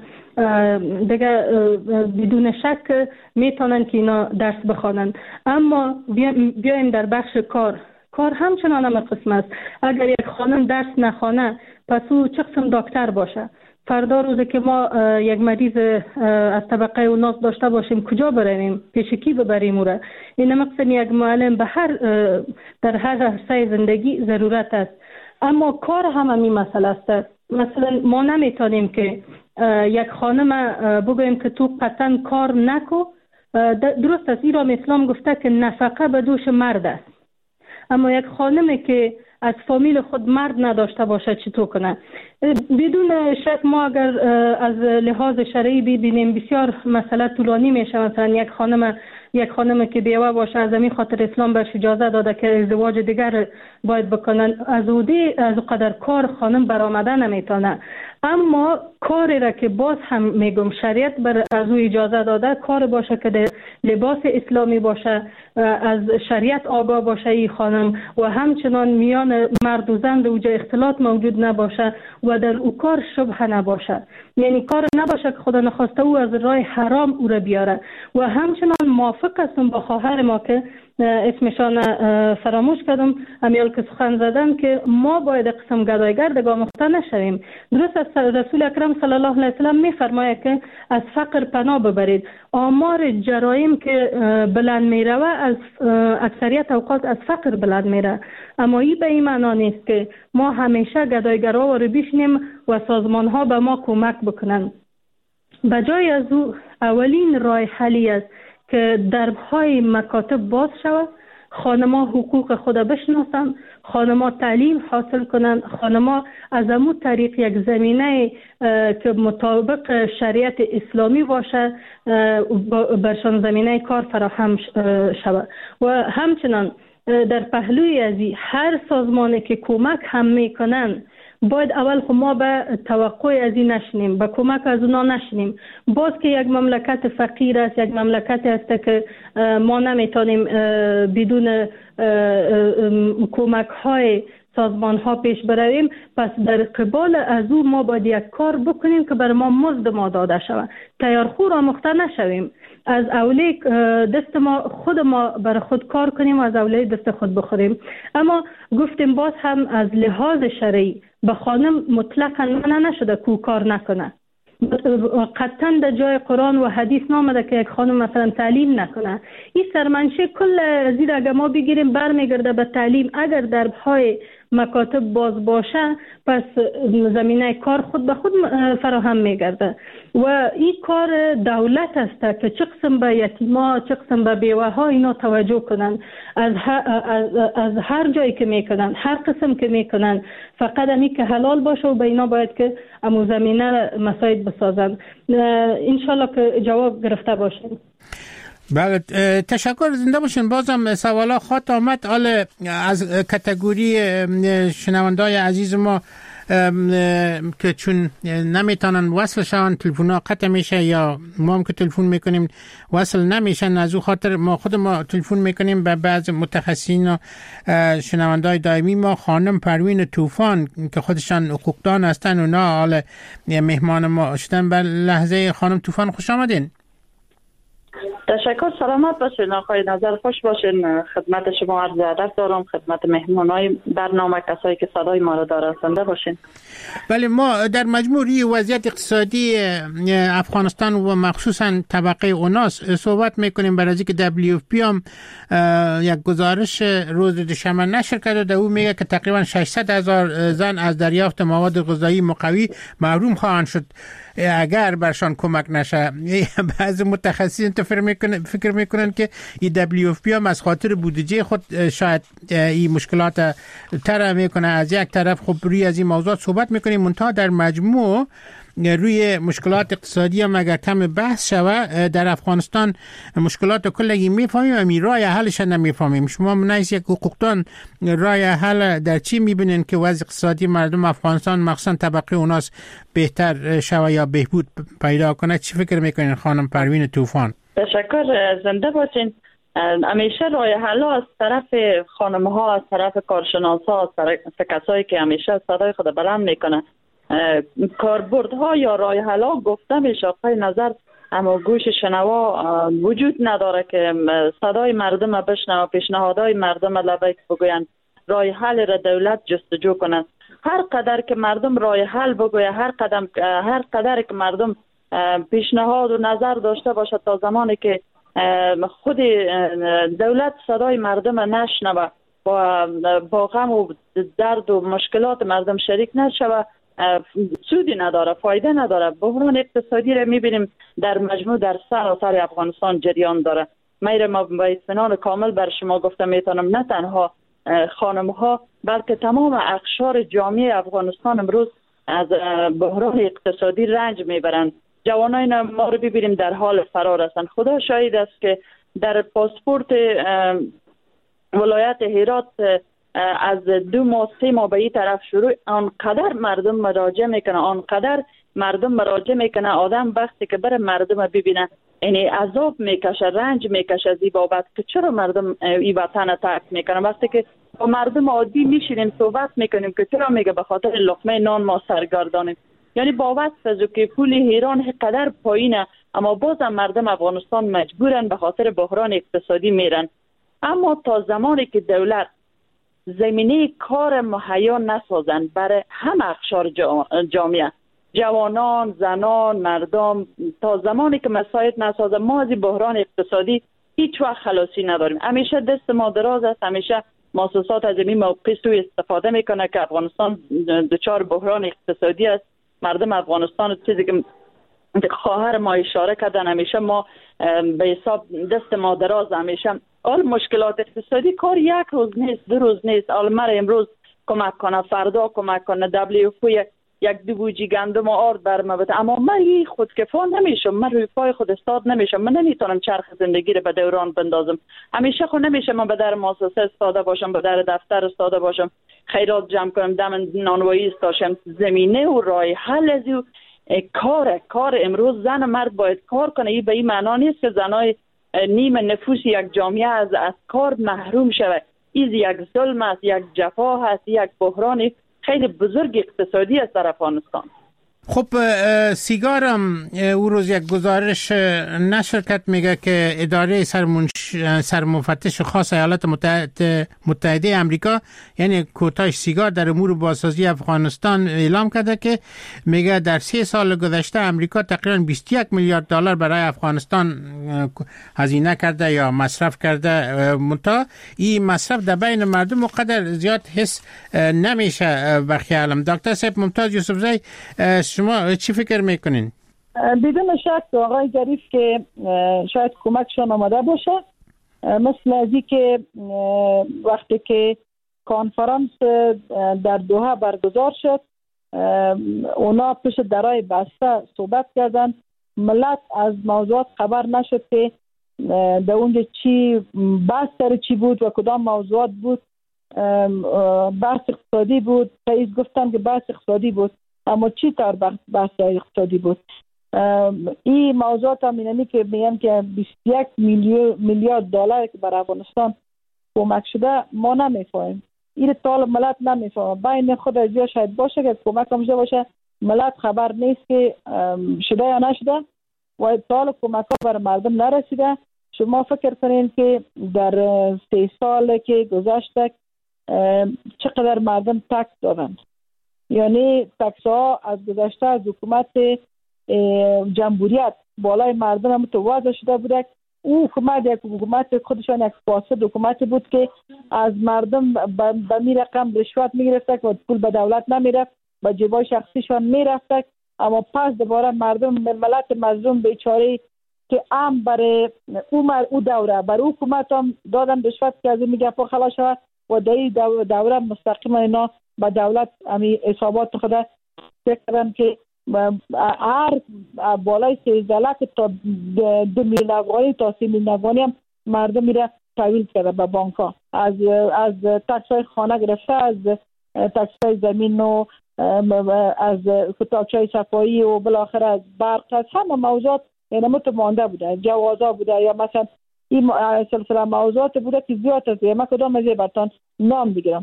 S9: دیگه بدون شک میتونن که اینا درس بخوانند. اما بیایم در بخش کار. کار همچنان هم قسم است. اگر یک خانم درس نخوانه پس او چه قسم دکتر باشه؟ فردا روزی که ما یک مریض از طبقه اوناس داشته باشیم کجا بریم؟ پیش کی ببریم او را؟ این مقصد یک معلم به هر در هر عرصه زندگی ضرورت است. اما کار هم همین مسئله است. مثلا ما نمیتونیم که یک خانم بگوییم که تو قطعا کار نکو. درست است، ایران اسلام گفته که نفقه به دوش مرد است. اما یک خانمی که از فامیل خود مرد نداشته باشه چطور کنه؟ بدون شک ما اگر از لحاظ شرعی ببینیم بسیار مسئله طولانی میشه. مثلا یک خانم یک خانم که بیوه باشه، از همین خاطر اسلام بهش اجازه داده که ازدواج دیگر باید بکنن. از اودی از قدر کار خانم برآمده نمیتونه. اما کاری را که باز هم میگم شریعت بر از او اجازه داده، کار باشه که در لباس اسلامی باشه، از شریعت آگاه باشه این خانم، و همچنان میان مرد و زن در اوج اختلاط موجود نباشه و در او کار شبهه نباشه. یعنی کار نباشه که خدا نخواسته او از راه حرام او را بیاره. و همچنان موافق هستم با خواهر ما که اسمشان فراموش کردم، امیال که سخن زدن که ما باید قسم گدایگر دگاه مخته نشویم. درست است، رسول اکرم صلی الله علیه وسلم میفرماید که از فقر پناه ببرید. آمار جرایم که بلند میروه از اکثریت اوقات از فقر بلند میره. اما این به این معنا نیست که ما همیشه گدایگرها رو بشنیم و سازمان ها به ما کمک بکنن. بجای از او اولین راه حلی است که دربهای مکاتب باز شود، خانما حقوق خود بشناسند، خانما تعلیم حاصل کنند، خانما از امو طریق یک زمینه که مطابق شریعت اسلامی باشه برشان زمینه کار فراهم شود. و همچنان در پهلوی از هر سازمانی که کمک هم میکنن باید اول خب ما به توقع از این نشنیم، به کمک از اونا نشنیم. باز که یک مملکت فقیر است، یک مملکت است که ما نمیتونیم بدون کمک های سازمان ها پیش برویم، پس در قبال از او ما باید یک کار بکنیم که بر ما مزد ما داده شود. تیارخور آموخته نشویم، از اولی دست ما خود ما بر خود کار کنیم و از اولی دست خود بخوریم. اما گفتیم باز هم از لحاظ شرعی به خانم مطلقاً منع نشده که کار نکنه. قطعاً در جای قرآن و حدیث نامده که یک خانم مثلا تعلیم نکنه. این سرمنشه کل زیر اگر ما بگیریم برمیگرده به تعلیم. اگر دربهای مکاتب باز باشه پس زمینه کار خود به خود فراهم میگرده و این کار دولت است که چه قسم به یتیما چه قسم به بیوه ها اینا توجه کنن. از, از, از هر جایی که میکنن، هر قسم که میکنن، فقط همی که حلال باشه و به اینا باید که امو زمینه مساعد بسازن. انشالله که جواب گرفته باشیم.
S6: بله، تشکر، زنده باشین. بازم سوالا خواهد آمد. حالا از کتگوری شنوندای عزیز ما که چون نمیتونن وصل شون، تلفن ها قطع میشه یا ما هم که تلفن میکنیم وصل نمیشن، از او خاطر ما خود ما تلفن میکنیم به بعض متخصصین و شنوندای دائمی ما. خانم پروین طوفان که خودشان حقوقدان هستن، اونا حالا مهمان ما شدن. به لحظه خانم طوفان خوش آمدین.
S12: تشکر، سلامت باشین آقای نظر، خوش باشین. خدمت شما عرض ادب دارم، خدمت مهمانای برنامه، کسایی که صدای ما را دارن، زنده باشین.
S6: بله، ما در مجموعی وضعیت اقتصادی افغانستان و مخصوصا طبقه اوناس صحبت میکنیم. برای اینکه دبلیو اف پی هم یک گزارش روز دوشنبه نشر کرده، در او میگه که تقریبا ششصد هزار زن از دریافت مواد غذایی مقوی محروم خواهند شد اگر برشان کمک نشه. بعضی متخصصین تو فکر میکنن فکر میکنن که این دبلیو اف پی هم از خاطر بودجه خود شاید این مشکلات طرح میکنه. از یک طرف خب روی از این موضوع صحبت میکنیم، منتها در مجموع روی مشکلات اقتصادی هم اگر کم بحث شوه در افغانستان مشکلات کلگی میفهمیم و راه حلش نمیفهمیم. شما منیز یک حقوقدان راه حل در چی میبینین که وضع اقتصادی مردم افغانستان مخصوصا طبقه اوناس بهتر شوه یا بهبود پیدا کنه؟ چی فکر میکنین خانم پروین طوفان؟
S12: تشکر، زنده باشین. همیشه راه حل از طرف خانم ها، از طرف کارشناس ها، از طرف کسایی که همیشه صدای خود بلند میکنه، کاربردها یا راه حل گفته میشه آقای نظر، اما گوش شنوا وجود نداره که صدای مردم بشنوه، پیشنهادهای مردم لبیک بگوین، راه حل را دولت جستجو کنه. هر قدر که مردم راه حل بگوید، هر قدم هر قدر که مردم پیشنهاد و نظر داشته باشه، تا زمانی که خود دولت صدای مردم نشنوه و با غم و درد و مشکلات مردم شریک نشوه، سودی نداره، فایده نداره. بحران اقتصادی را میبینیم در مجموع در سراسر افغانستان جریان داره. میره ما با اطمینان کامل بر شما گفتم میتونم نه تنها خانم ها بلکه تمام اقشار جامعه افغانستان امروز از بحران اقتصادی رنج میبرند. جوانای ما رو ببینیم در حال فرار هستند. خدا شاهد است که در پاسپورت ولایت هرات از دو ماه سه ماه به این طرف شروع آنقدر مردم مراجعه میکنه، آنقدر مردم مراجعه میکنه، آدم وقتی که بره مردم ببینه یعنی عذاب میکشه، رنج میکشه از این بابت که چرا مردم این وطن ترک میکنه. وقتی که با مردم عادی میشینیم صحبت میکنیم که چرا، میگه به خاطر لقمه نان ما سرگردانیم. یعنی با وصف که پول ایران قدر پایینه اما بازم مردم افغانستان مجبورن به خاطر بحران اقتصادی میرن. اما تا زمانی که دولت زمینه کار مهیا نسازن برای هم اقشار جامعه، جوانان، زنان، مردم، تا زمانی که مساعد نسازن ما از بحران اقتصادی هیچ وقت خلاصی نداریم. همیشه دست ما دراز است، همیشه مؤسسات از این موقع سوء استفاده میکنه که افغانستان دچار بحران اقتصادی است. مردم افغانستان چیزی که خواهر ما اشاره کردن، همیشه ما به حساب دست ما دراز، همیشه آل مشکلات اقتصادی کار یک روز نیست، دو روز نیست. آل مر امروز کمک کنه، فردا کمک کنه، دبلیو اف یک یک دو بوجی گندم و آرد برم بده، اما من خودکفا نمیشم، من روی پای خود استاد نمیشم، من نمیتونم چرخ زندگی رو به دوران بندازم. همیشه خود نمیشه من به در مؤسسه استاده باشم، به در دفتر استاده باشم، خیرات جمع کنم، دم نانوایی استاشم. زمینه و راه حل از کار کار امروز زن و مرد باید کار کنه. این به این معنا نیست که زنای نیم نفوس یک جامعه از از کار محروم شود. این یک ظلم است، یک جفا هست، یک بحران خیلی بزرگ اقتصادی است در افغانستان.
S6: خب سیگارم او روز یک گزارش نشرکت میگه که اداره سرمنش... سرمفتش خاص ایالات متحده متحده امریکا یعنی کوتاش سیگار در امور بازسازی افغانستان اعلام کرده که میگه در سه سال گذشته امریکا تقریبا بیست و یک میلیارد دلار برای افغانستان هزینه کرده یا مصرف کرده. منتها این مصرف در بین مردم مقدر زیاد حس نمیشه به خیالم. دکتر صاحب ممتاز یوسفزی، شما چی فکر میکنین؟
S10: بدون شک آقای ظریف که شاید کمکشان آمده باشه، مثل ازی که وقتی که کانفرانس در دوحه برگزار شد اونا پیش درای بسته صحبت کردن، ملت از موضوعات خبر نشد که در اونجا چی بحث سر چی بود و کدام موضوعات بود. بحث اقتصادی بود، رئیس گفتن که بحث اقتصادی بود، اما چی طور بحث اقتصادی بود؟ این موضوعات هم اینمی که میگن که بیست و یک میلیارد دلار که برای افغانستان کمک شده ما نمیفهمیم. این طال ملت نمیفهمه. بین خود از یا شاید باشه که کمک هم شده باشه، ملت خبر نیست که شده یا نشده و طال کمک ها برای مردم نرسیده. شما فکر کنین که در سه سال که گذشته چقدر مردم تکس دادن. یعنی تکس ها از گذشته از حکومت جمهوریت بالای مردم هم متوازی شده بوده. او حکومت یک حکومت خودشان یک فاسد حکومت بود که از مردم به می رقم رشوت می گرفته و پول به دولت نمی رفت، به جیبای شخصیشان می رفته. اما پس دوباره مردم ملت مظلوم بیچاره که ام برای او او دوره برای حکومت هم دادن رشوت که از این گپا خلاص شود و در این دوره مستقیما اینا به دولت امی حسابات خود کردن که هر بالای سیزده لک تا دو میلیون افغانی تا سی میلیون افغانی هم مردم میره تحویل کرده به بانک ها، از از تکس های خانه گرفته، از تکس های زمین و از کتابچه های صفایی و بالاخره از برق، از همه موضوعات اینم تو مانده بوده، جوازا بوده یا مثلا این سلسله موضوعات بوده که زیاد است. ما کدام از برتان نام بگیرم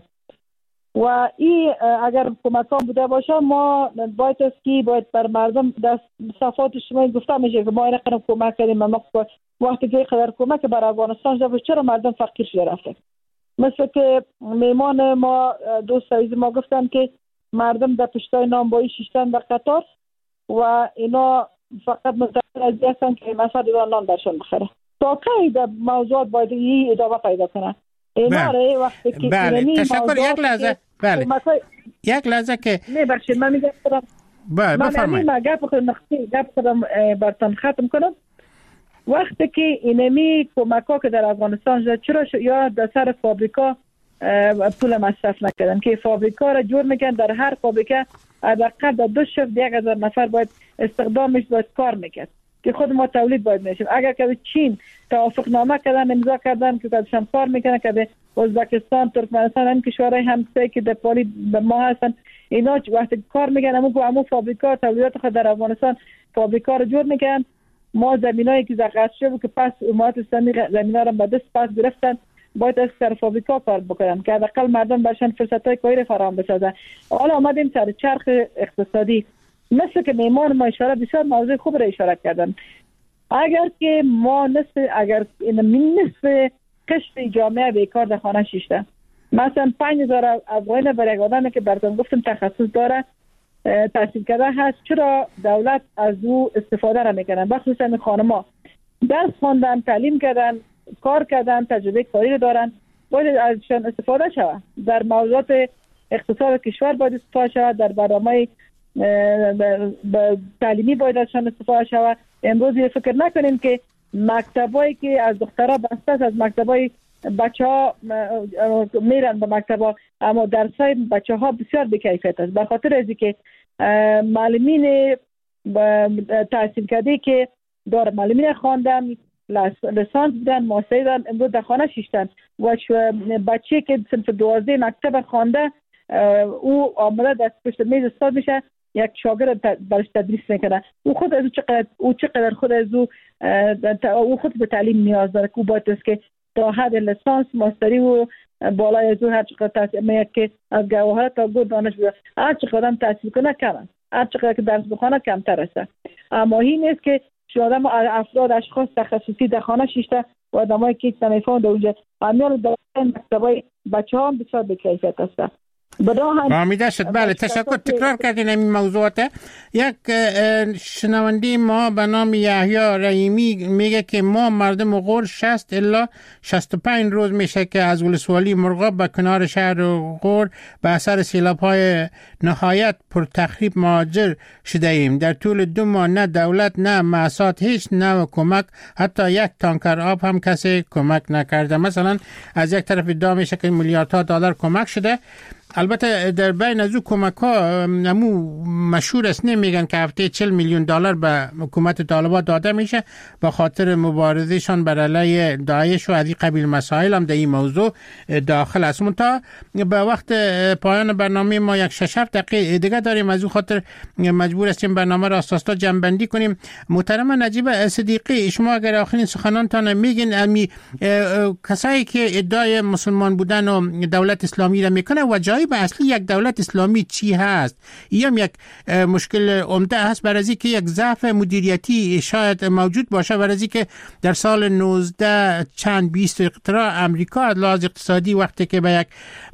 S10: و این اگر کمک ها بوده باشه ما باید است که باید بر مردم دست صفات شما گفته میشه که ما این قدر کمک کردیم. ما وقتی که قدر کمک بر افغانستان شده چرا مردم فقیر شده رفته؟ مثل که میمان ما دوست عزیز ما گفتن که مردم در پشتای نانبایی شیشتن در قطار و اینا فقط متأثر از هستن که مثلا دیدن نان برشان بخره. تا که در موضوعات باید این ادامه پیدا کنه. اینا
S6: بله.
S10: وقتی که
S6: بله. تشکر. یک لحظه بله مطای... یک لحظه که
S10: نه بخشید من میگم
S6: بله بفرمایید.
S10: من گپ خودم نختی گپ خودم براتون ختم کنم. وقتی که اینمی کمک‌ها که در افغانستان شد چرا ش... یا در سر فابریکا پول مصرف نکردن که فابریکا را جور میکنن، در هر فابریکه حداقل در دو شفت یک هزار نفر باید استخدامش باید کار میکرد که خود ما تولید باید میشیم. اگر که چین توافق نامه کردن امضا کردن که خودشان کار میکنن که به ازبکستان، ترکمنستان هم کشورهای همسایه که در پالی به ما هستن اینا وقتی کار میکنن همون همون فابریکا تولیدات خود در افغانستان فابریکا رو جور میکنن. ما زمینایی که زغط شده که پس امارات اسلامی زمینا رو به دست پس گرفتن باید از سر فابریکا کار بکنن که حداقل مردم برشان فرصتای کاری فراهم بسازن. حالا آمدیم سر چرخ اقتصادی، مثل که میمان ما اشاره بسیار موضوع خوب را اشاره کردن. اگر که ما نصف اگر این نصف قشر جامعه بیکار در خانه شیشته، مثلا پنج هزار افغان برای آدمی که براتون گفتم تخصص داره تحصیل کرده هست، چرا دولت از او استفاده را میکنن؟ بخصوصا این خانم‌ها درس خواندن، تعلیم کردن، کار کردن، تجربه کاری دارن، باید ازشان استفاده شود. در موضوعات اقتصاد کشور باید استفاده شود، در برنامه تعلیمی باید ازشان استفاده شود. امروز یه فکر نکنیم که مکتبایی که از دخترها بسته است، از مکتبای بچه ها میرن به مکتبا، اما درسای بچه ها بسیار بی‌کیفیت است. به خاطر از اینکه معلمین تحصیل کرده که داره معلمین خواندن، لیسانس بودن، ماستر دارن، امروز در خانه شیشتن و بچه که صنف دوازده مکتب خوانده او آمده دست پشت میز استاد میشه، یک شاگرد برش تدریس میکنه. او خود از او چقدر او چقدر خود از او او خود به تعلیم نیاز داره که او باید است که تا حد لیسانس، ماستری و بالای از هر چقدر تحصیل میاد که از گواهر تا گود دانش بیاد هر چقدر هم تحصیل کنه کم است، هر چقدر که درس بخونه کمتر است. اما این نیست که شما افراد اشخاص تخصصی در خانه شیشته و آدمایی که هیچ نمیفهمند اونجا امیال در مکتبای بچه ها هم بسیار به کیفیت است.
S6: بامیده شد. بله تشکر. تکرار کردین این موضوعات. یک شنونده ما به نام یحیی رحیمی میگه که ما مردم غور شصت الی شصت و پنج روز میشه که از ولسوالی مرغاب به کنار شهر غور به اثر سیلاب‌های نهایت پر تخریب مهاجر شده ایم. در طول دو ماه نه دولت نه مؤسسات هیچ نوع کمک، حتی یک تانکر آب هم کسی کمک نکرده. مثلا از یک طرف ادعا میشه که میلیاردها دلار کمک شده. البته در بین از او کمک ها نمو مشهور است، نمیگن که هفته چهل میلیون دلار به حکومت طالبان داده میشه به خاطر مبارزهشان بر علیه داعش و از این قبیل مسائل هم در این موضوع داخل است. منتها به وقت پایان برنامه ما یک شش هفت دقیقه دیگه داریم، از او خاطر مجبور هستیم برنامه را اساسا جنبندی کنیم. محترم نجیب صدیقی، شما اگر آخرین سخنانتان میگین امی کسایی که ادعای مسلمان بودن و دولت اسلامی را میکنه و جای به اصلی یک دولت اسلامی چی هست؟ این هم یک مشکل عمده هست، برای اینکه یک ضعف مدیریتی شاید موجود باشه، برای اینکه در سال نوزده چند بیست اختراع امریکا از لحاظ اقتصادی وقتی که به یک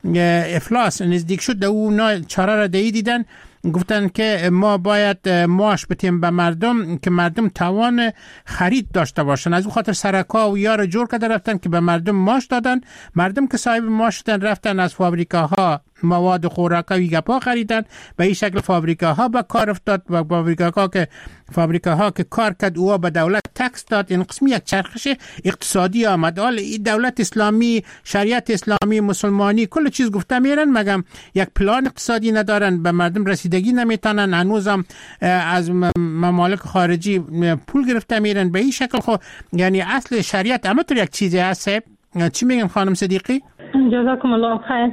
S6: افلاس نزدیک شد اونا چاره را دهی دیدن، گفتن که ما باید معاش بدیم به مردم که مردم توان خرید داشته باشن. از اون خاطر سرکا و یار جور کرده رفتن که به مردم معاش دادن. مردم که صاحب معاش شدن رفتن از فابریکاها مواد خوراکی گپا خریدن، به این شکل فابریکاها به کار افتاد و فابریکاها که فابریکاها که کار کرد او به دولت تکس داد. این قسمی یک چرخش اقتصادی آمد. حال این دولت اسلامی، شریعت اسلامی، مسلمانی کل چیز گفته میرن مگم یک پلان اقتصادی ندارن، به مردم رسیدگی نمیتونن، هنوزم از ممالک خارجی پول گرفته میرن به این شکل. خب یعنی اصل شریعت اما تو یک چیزی هست. چی میگن خانم صدیقی؟
S9: جزاکم الله خیر.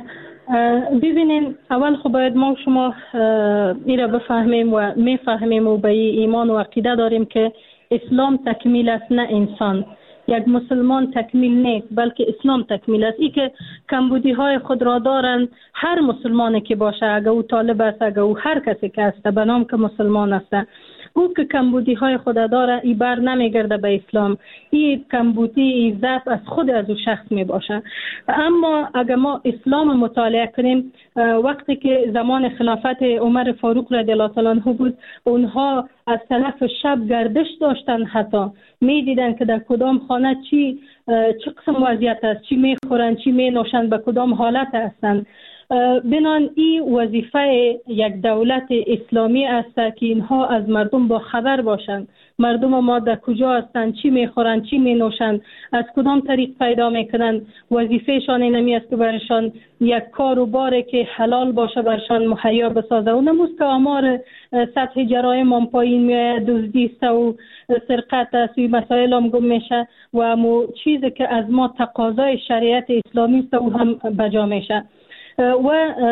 S9: ببینین اول خب باید ما شما این را بفهمیم و میفهمیم و به ایمان و عقیده داریم که اسلام تکمیل است نه انسان. یک مسلمان تکمیل نیست بلکه اسلام تکمیل است. ای که کمبودی های خود را دارند هر مسلمانی که باشه، اگر او طالب است اگر او هر کسی که است به نام که مسلمان است، او که کمبودی های خود داره ای بر نمیگرده به اسلام. این کمبودی ای ضعف از خود از او شخص می باشه. اما اگر ما اسلام مطالعه کنیم، وقتی که زمان خلافت عمر فاروق رضی الله تعالی عنه بود، اونها از طرف شب گردش داشتن، حتی می دیدن که در کدام خانه چی چه قسم وضعیت است، چی می خورن چی می نوشن، به کدام حالت هستند. بنان این وظیفه یک دولت اسلامی است که اینها از مردم با خبر باشند. مردم ما در کجا هستند، چی میخورند، چی مینوشند، از کدام طریق پیدا میکنند. وظیفهشان اینمی است که برشان یک کار و باره که حلال باشه برشان مهیا بسازه. و نموز که آمار سطح جرایم هم پایین میآید، دزدی است و سرقت است و مسائل هم گم میشه و امو چیزی که از ما تقاضای شریعت اسلامی است و هم بجا میشه. و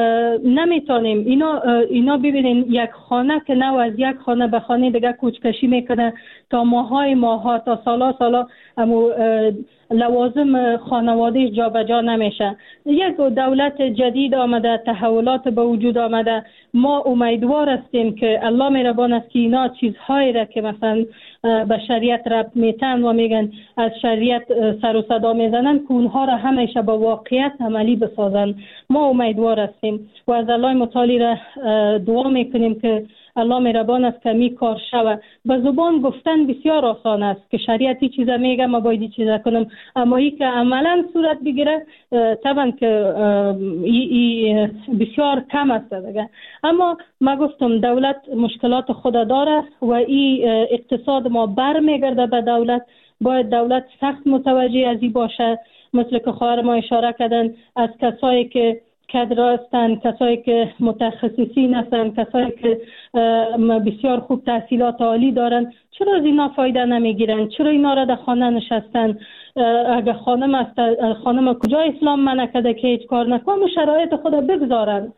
S9: نمیتونیم اینا اینا ببینین یک خانه که نو از یک خانه به خانه دیگه کوچکشی میکنه تا ماهای ماها تا سالا سالا امو لوازم خانواده جا به جا نمیشه. یک دولت جدید آمده، تحولات به وجود آمده. ما امیدوار هستیم که الله مهربان است که اینا چیزهایی را که مثلا به شریعت ربط میتن و میگن از شریعت سر و صدا میزنن که اونها را همیشه به واقعیت عملی بسازن. ما امیدوار هستیم و از الله متعالی را دعا میکنیم که الله مهربان است که می کار شود. به زبان گفتن بسیار آسان است که شریعتی چیزا میگم ما باید چیزا کنم، اما ای که عملا صورت بگیره طبعا که ای ای بسیار کم است دیگه. اما ما گفتم دولت مشکلات خود داره و ای اقتصاد ما بر میگرده به دولت. باید دولت سخت متوجه از این باشه، مثل که خواهر ما اشاره کردن، از کسایی که کادر هستند، کسایی که متخصصین هستند، کسایی که بسیار خوب تحصیلات عالی دارن، چرا از اینا فایده نمیگیرن؟ چرا اینا را در خانه نشستن؟ اگر خانم است، خانم کجا اسلام منع کرده که هیچ کار نکنه؟ شرایط خود بگذارن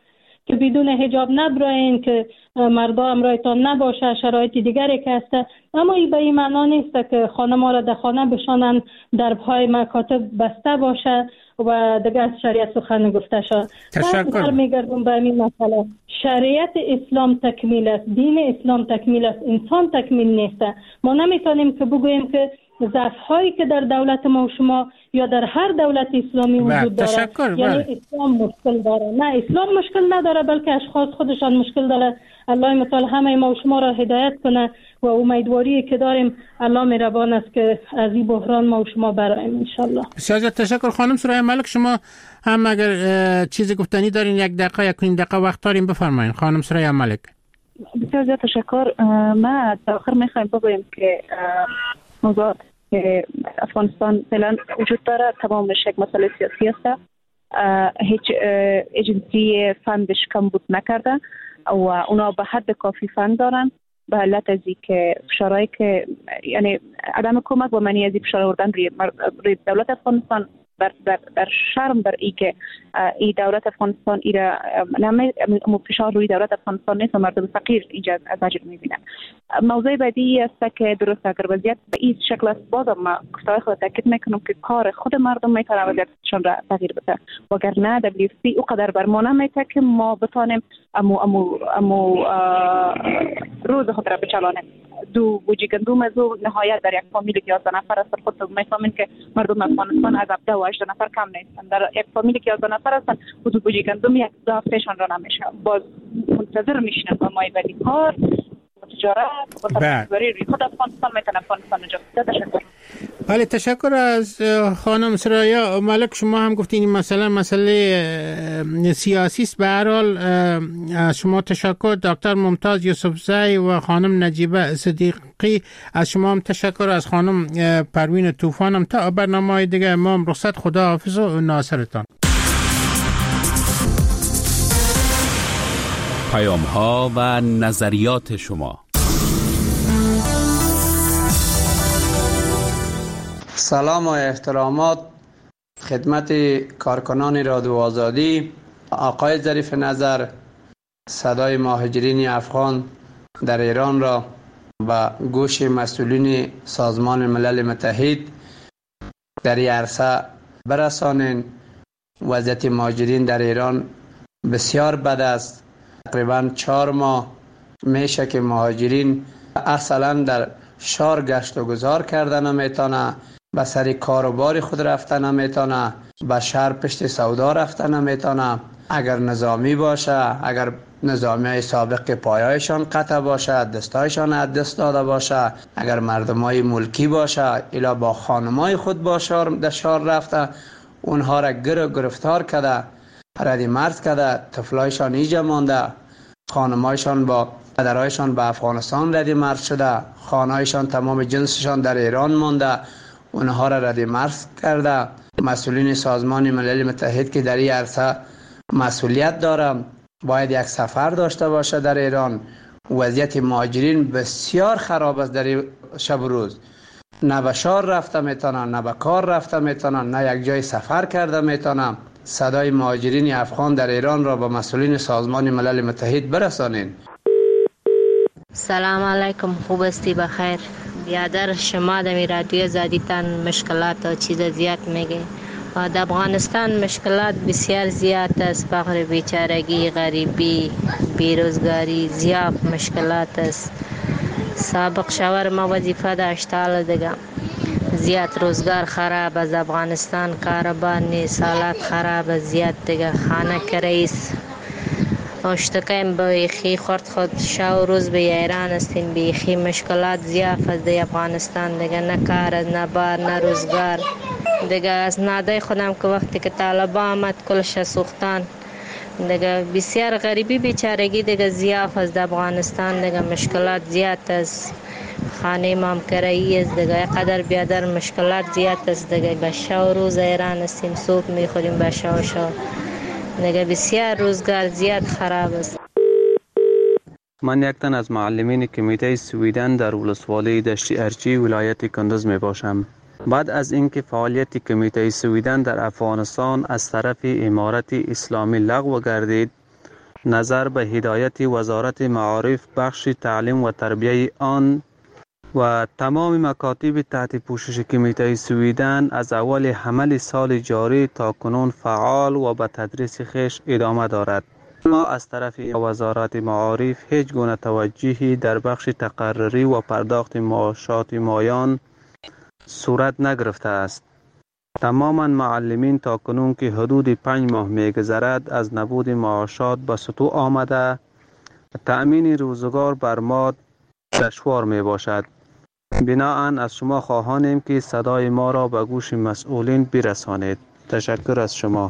S9: که بدون حجاب نبراین، که مردا همراهتان نباشه، شرایط دیگری که هست. اما این به این معنا نیست که خانم‌ها را در خانه بشانند، درب‌های مکاتب بسته باشه و دیگه از شریعت سخن گفته شد.
S6: تشکر.
S9: میگردم به این مسئله. شریعت اسلام تکمیل است، دین اسلام تکمیل است، انسان تکمیل نیست. ما نمیتونیم که بگوییم که ضعف‌هایی که در دولت ما و شما یا در هر دولت اسلامی وجود داره
S6: تشکر.
S9: یعنی اسلام مشکل داره. نه، اسلام مشکل نداره، بلکه اشخاص خودشان مشکل داره. الله متعال همه ما و شما را هدایت کنه و امیدواری که داریم الله مهربان است که از این بحران ما و شما براییم ان شاء الله.
S6: بسیار زیاد تشکر. خانم سرای ملک، شما هم اگر چیزی گفتنی دارین یک دقیقه یک نیم دقیقه وقت داریم بفرمایید. خانم سرای ملک.
S11: بسیار زیاد تشکر. ما در آخر میخوایم بگوییم که موضوع که افغانستان فعلا وجود داره تمامش یک مسئله سیاسی است. هیچ ایجنسی فندش کم بود نکرده و اونا به حد کافی فند دارن، به علت از که فشارهایی که یعنی عدم کمک و منی از فشار آوردن روی دولت افغانستان در در در شرم بر ای که ای دولت افغانستان ایرا نمی فشار روی دولت افغانستان نیست و مردم فقیر اینجا از اجر میبینن. موضوع بعدی است که درست اگر وضعیت به این شکل است، باز ما گفتهای خود تاکید میکنم که کار خود مردم میتونه وضعیتشان را تغییر بده، وگرنه دبلیو اف سی اونقدر بر ما نمیته که ما بتونیم امو امو امو روز خود را بچلانیم. دو بوجی گندم از نهایت در یک فامیلی که یازده نفر است، خود میفهمین که مردم افغانستان از هفده و هجده نفر کم نیستن. در یک فامیلی که یازده نفر هستن دو بوجی گندم یک دو هفتهشان را نمیشه. باز منتظر میشنن با مای بدی کار تجارت و تجاری روی خود افغانستان میتونه افغانستان نجات بده. تشکر.
S6: بله، تشکر از خانم سرایا ملک. شما هم گفتین این مسئله مسئله سیاسی است. به هر حال از شما تشکر. دکتر ممتاز یوسفزی و خانم نجیبه صدیقی از شما هم تشکر. از خانم پروین طوفان هم. تا برنامه دیگه ما هم رخصت. خدا حافظ و ناصرتان.
S2: پیام ها و نظریات شما.
S13: سلام و احترامات خدمت کارکنان رادیو آزادی. آقای ظریف نظر، صدای مهاجرین افغان در ایران را به گوش مسئولین سازمان ملل متحد در این عرصه برسانین. وضعیت مهاجرین در ایران بسیار بد است. تقریبا چهار ماه میشه که مهاجرین اصلا در شهر گشت و گذار کردن نمیتونه، به سر کار و بار خود رفتن نمیتونه، به شهر پشت سودا رفتن نمیتونه. اگر نظامی باشه، اگر نظامی های سابق پایایشان قطع باشه، دستایشان از دست داده باشه، اگر مردم های ملکی باشه الا با خانمای خود با شهر در شهر رفته، اونها را گر گرفتار کرده، پردی مرد کرده، طفلایشان اینجا مانده، خانمایشان با پدرایشان به افغانستان ردی مرد شده، خانهایشان تمام جنسشان در ایران مانده، اونها را ردی مرد کرده. مسئولین سازمان ملل متحد که در این عرصه مسئولیت دارم باید یک سفر داشته باشه در ایران. وضعیت مهاجرین بسیار خراب است در شب و روز. نه به شهر رفته میتونن، نه به کار رفته میتونن، نه یک جای سفر کرده میتونن. صدای مهاجرین افغان در ایران را به مسئولین سازمان ملل متحد برسانین.
S14: سلام علیکم، خوب استی؟ بخیر. بیادر شما در رادیو آزادیتان مشکلات و چیز زیاد میگه. در افغانستان مشکلات بسیار زیاد است. فقر، بیچارگی، غریبی، بیروزگاری، زیاد مشکلات است. سابق شاور ما وظیفه داشته، حالا دیگه زیاد روزگار خراب از افغانستان، کاروبار نیست، حالات خراب، زیاد دیگه خانه کریس اشتکیم بیخی خورد خود شاو روز به ایران استین. بیخی مشکلات زیاد از دی افغانستان دیگه، نه کار، نه بار، نه روزگار دیگه. از نادای خودم که وقتی که طالبا آمد کلش سوختان دیگه، بسیار غریبی بیچارگی دیگه زیاد از افغانستان دیگه. مشکلات زیاد است. خانه مام کرایی است دیگه، قدر بیادر مشکلات زیاد است دیگه. به شو روز ایران استیم، صبح میخوریم به شو شو دیگه. بسیار روزگار زیاد خراب است.
S15: من یک تن از معلمین کمیته سویدن در ولسوالی دشت ارچی ولایت کندز می باشم. بعد از اینکه فعالیت کمیته سویدن در افغانستان از طرف امارت اسلامی لغو گردید نظر به هدایت وزارت معارف بخش تعلیم و تربیه آن و تمام مکاتب تحت پوشش کمیته سویدن از اول حمل سال جاری تا کنون فعال و به تدریس خویش ادامه دارد. ما از طرف وزارت معارف هیچ گونه توجهی در بخش تقرری و پرداخت معاشات مایان صورت نگرفته است. تماما معلمین تا کنون که حدود پنج ماه میگذرد از نبود معاشات به سطوح آمده، تأمین روزگار بر ما دشوار می باشد. بناهن از شما خواهانیم که صدای ما را به گوش مسئولین برسانید. تشکر از شما.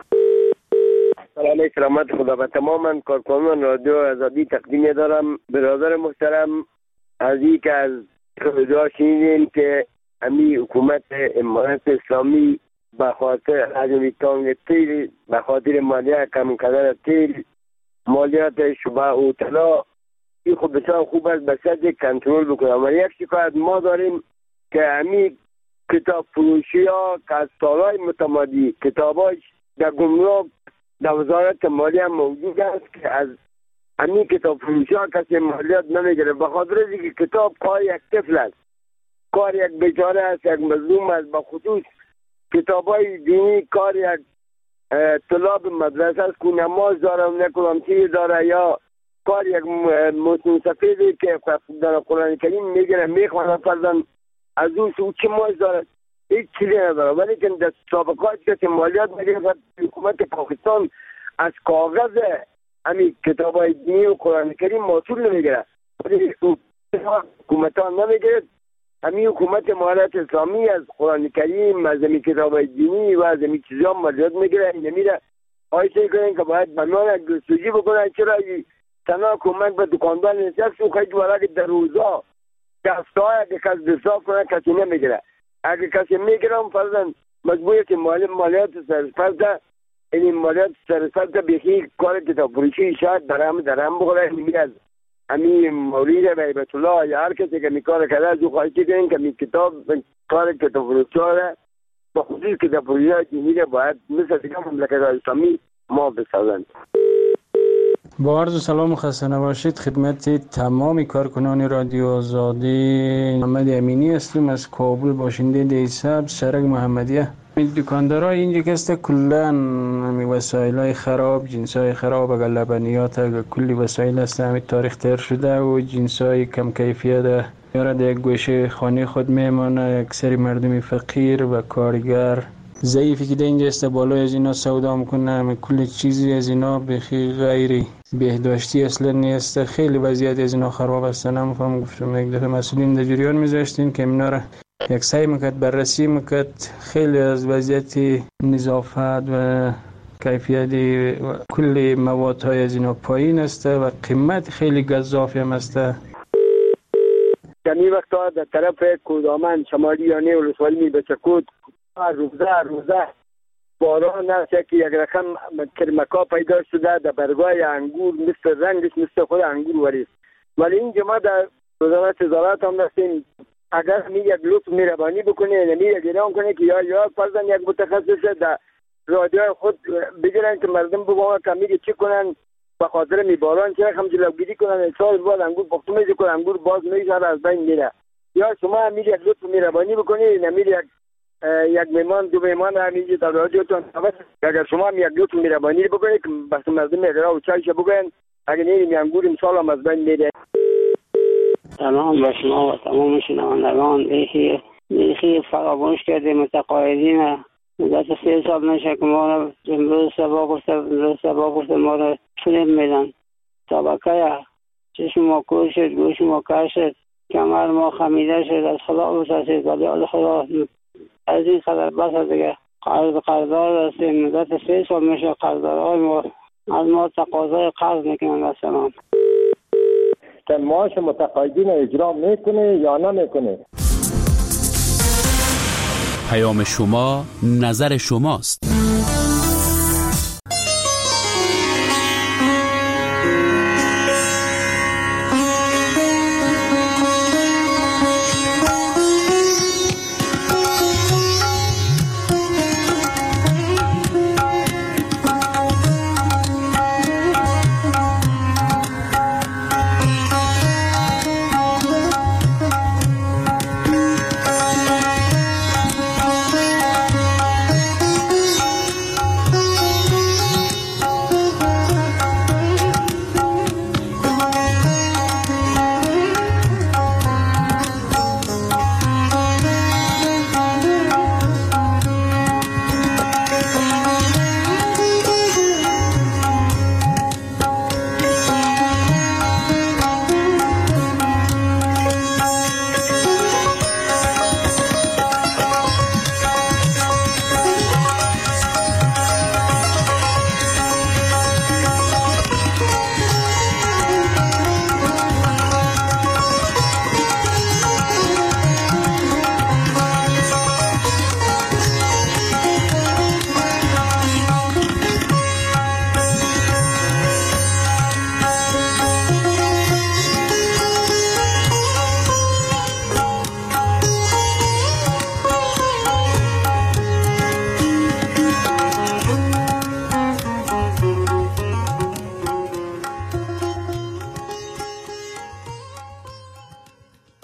S16: سلام سلامت خدا به تماما کارکنان رادیو آزادی تقدیم دارم. برادر محترم، از این که از خدا شنیدیم که امی حکومت امارات اسلامی به خاطر حجم تانگ تیل، به خاطر مالیات کم کردن تیل، مالیات شبه و طلا، این خود بسیار خوب است به سطح کنترل بکنم. و یک شکایت ما داریم که امی کتاب فروشی ها که از سالهای متمادی کتاباش در گمرک در وزارت مالیه موجود است که از امی کتاب فروشی ها کسی مالیات نمیگیره، به خاطر اینکه کتاب کار یک طفل است، کار یک بیچاره است، یک مظلوم است. به خصوص کتاب های دینی کار یک طلاب مدرسه است که نماز داره و نکنم چیز داره، یا کار یک مسلم سفیدی که در قرآن کریم میگیره میخوانه فرزن از اون سو چه ماز داره، هیچ چیزی نداره. ولی که در سابقات که مالیات میگیره حکومت پاکستان از کاغذ همین کتاب های دینی و قرآن کریم محصول نمیگیره، ولی حکومت ها نمیگیره. همین حکومت امارات اسلامی از قرآن کریم، از همین کتاب های دینی و از همین چیزی ها مالیات میگیره. نمیره آیشه کنین که باید بنان گستوجی بکنن. چرا تنها کمک به دکاندار نشست و خیلی ورقی در روزا دستا اگه کس دستاف کنن کسی نمیگیره. اگه کسی میگیرم فرزن مجبوریت مالی مالیات سرسپرده، این مالیات سرسپرده بیخی کار کتاب فروشی شاید درهم درهم بخوره. نمیگه از همین مورید بیبت الله یا هر کسی که میکار کرده از او خواهی کنین که می کتاب کار کتاب فروشی ها با خصوص کتاب فروشی ها دینی باید مثل دیگه مملکت اسلامی ما بسازند.
S17: با عرض سلام و خسته نباشید خدمت تمام کارکنان رادیو آزادی. محمد امینی هستم از کابل، باشنده دیساب سرک محمدیه. دکاندارای اینجا که کلا وسایل خراب، جنس های خراب، اگر لبنیات، اگر کلی وسایل است همین تاریخ تر شده و جنس های کم کیفیت یارد یک گوشه خانه خود میمانه. اکثر مردم فقیر و کارگر ضعیفی که در اینجا است بالای از اینا سودا میکنه، کل چیزی از اینا بخی غیری بهداشتی اصلا نیست. خیلی وضعیت از اینا خراب است. نمیفهم گفتم یک دفعه مسئولین در جریان میذاشتین که اینا را یک سعی میکرد بررسی میکرد. خیلی از وضعیت نظافت و کیفیت و کل مواد های از اینا پایین است و قیمت خیلی گزافی هم است.
S16: در این وقتا در طرف کودامن شمالی یانه ولسوالی بچکود روزه روزه باران است که یک رقم کرمکا پیدا شده در برگای انگور، مثل رنگش مثل خود انگور وریست. ولی این جماعه در وزارت زراعت هم دستیم اگر می یک لطف میربانی بکنه، نمی یک ایران کنه که یا یا فرزن یک متخصص در رادیو خود بگیرن که مردم بگوان که میگه چی کنن به خاطر می باران چه رقم جلوگیری کنن. سال بعد انگور پختو میشه کنن، انگور باز میشه از بین میره. یا شما می یک لطف میربانی بکنه، نمی یک یک میمان دو میمان همینجا در رادیوتون اگر شما هم یک لطف میربانی بکنید که بس مردم اقرا و چایش بگوین اگر نیریم انگور امسال هم از بین میره.
S18: سلام به شما و تمام شنوندگان. بیخی بیخی فراموش کرده متقاعدین مدت سه سال نشه که ما را امروز سبا گفته امروز سبا گفته ما را فیلم میدن. طبقه چشم ما کور شد، گوش ما کر شد، کمر ما خمیده شد. از خدا بسازید ولی از خدا از این خبر بس دیگه قرض قرضدار هستیم. مدت سه سال میشه قرضدارهای ما از ما تقاضای قرض میکنن. مثلا
S19: که معاش متقاعدین اجرا میکنه یا نمیکنه.
S2: پیام شما نظر شماست.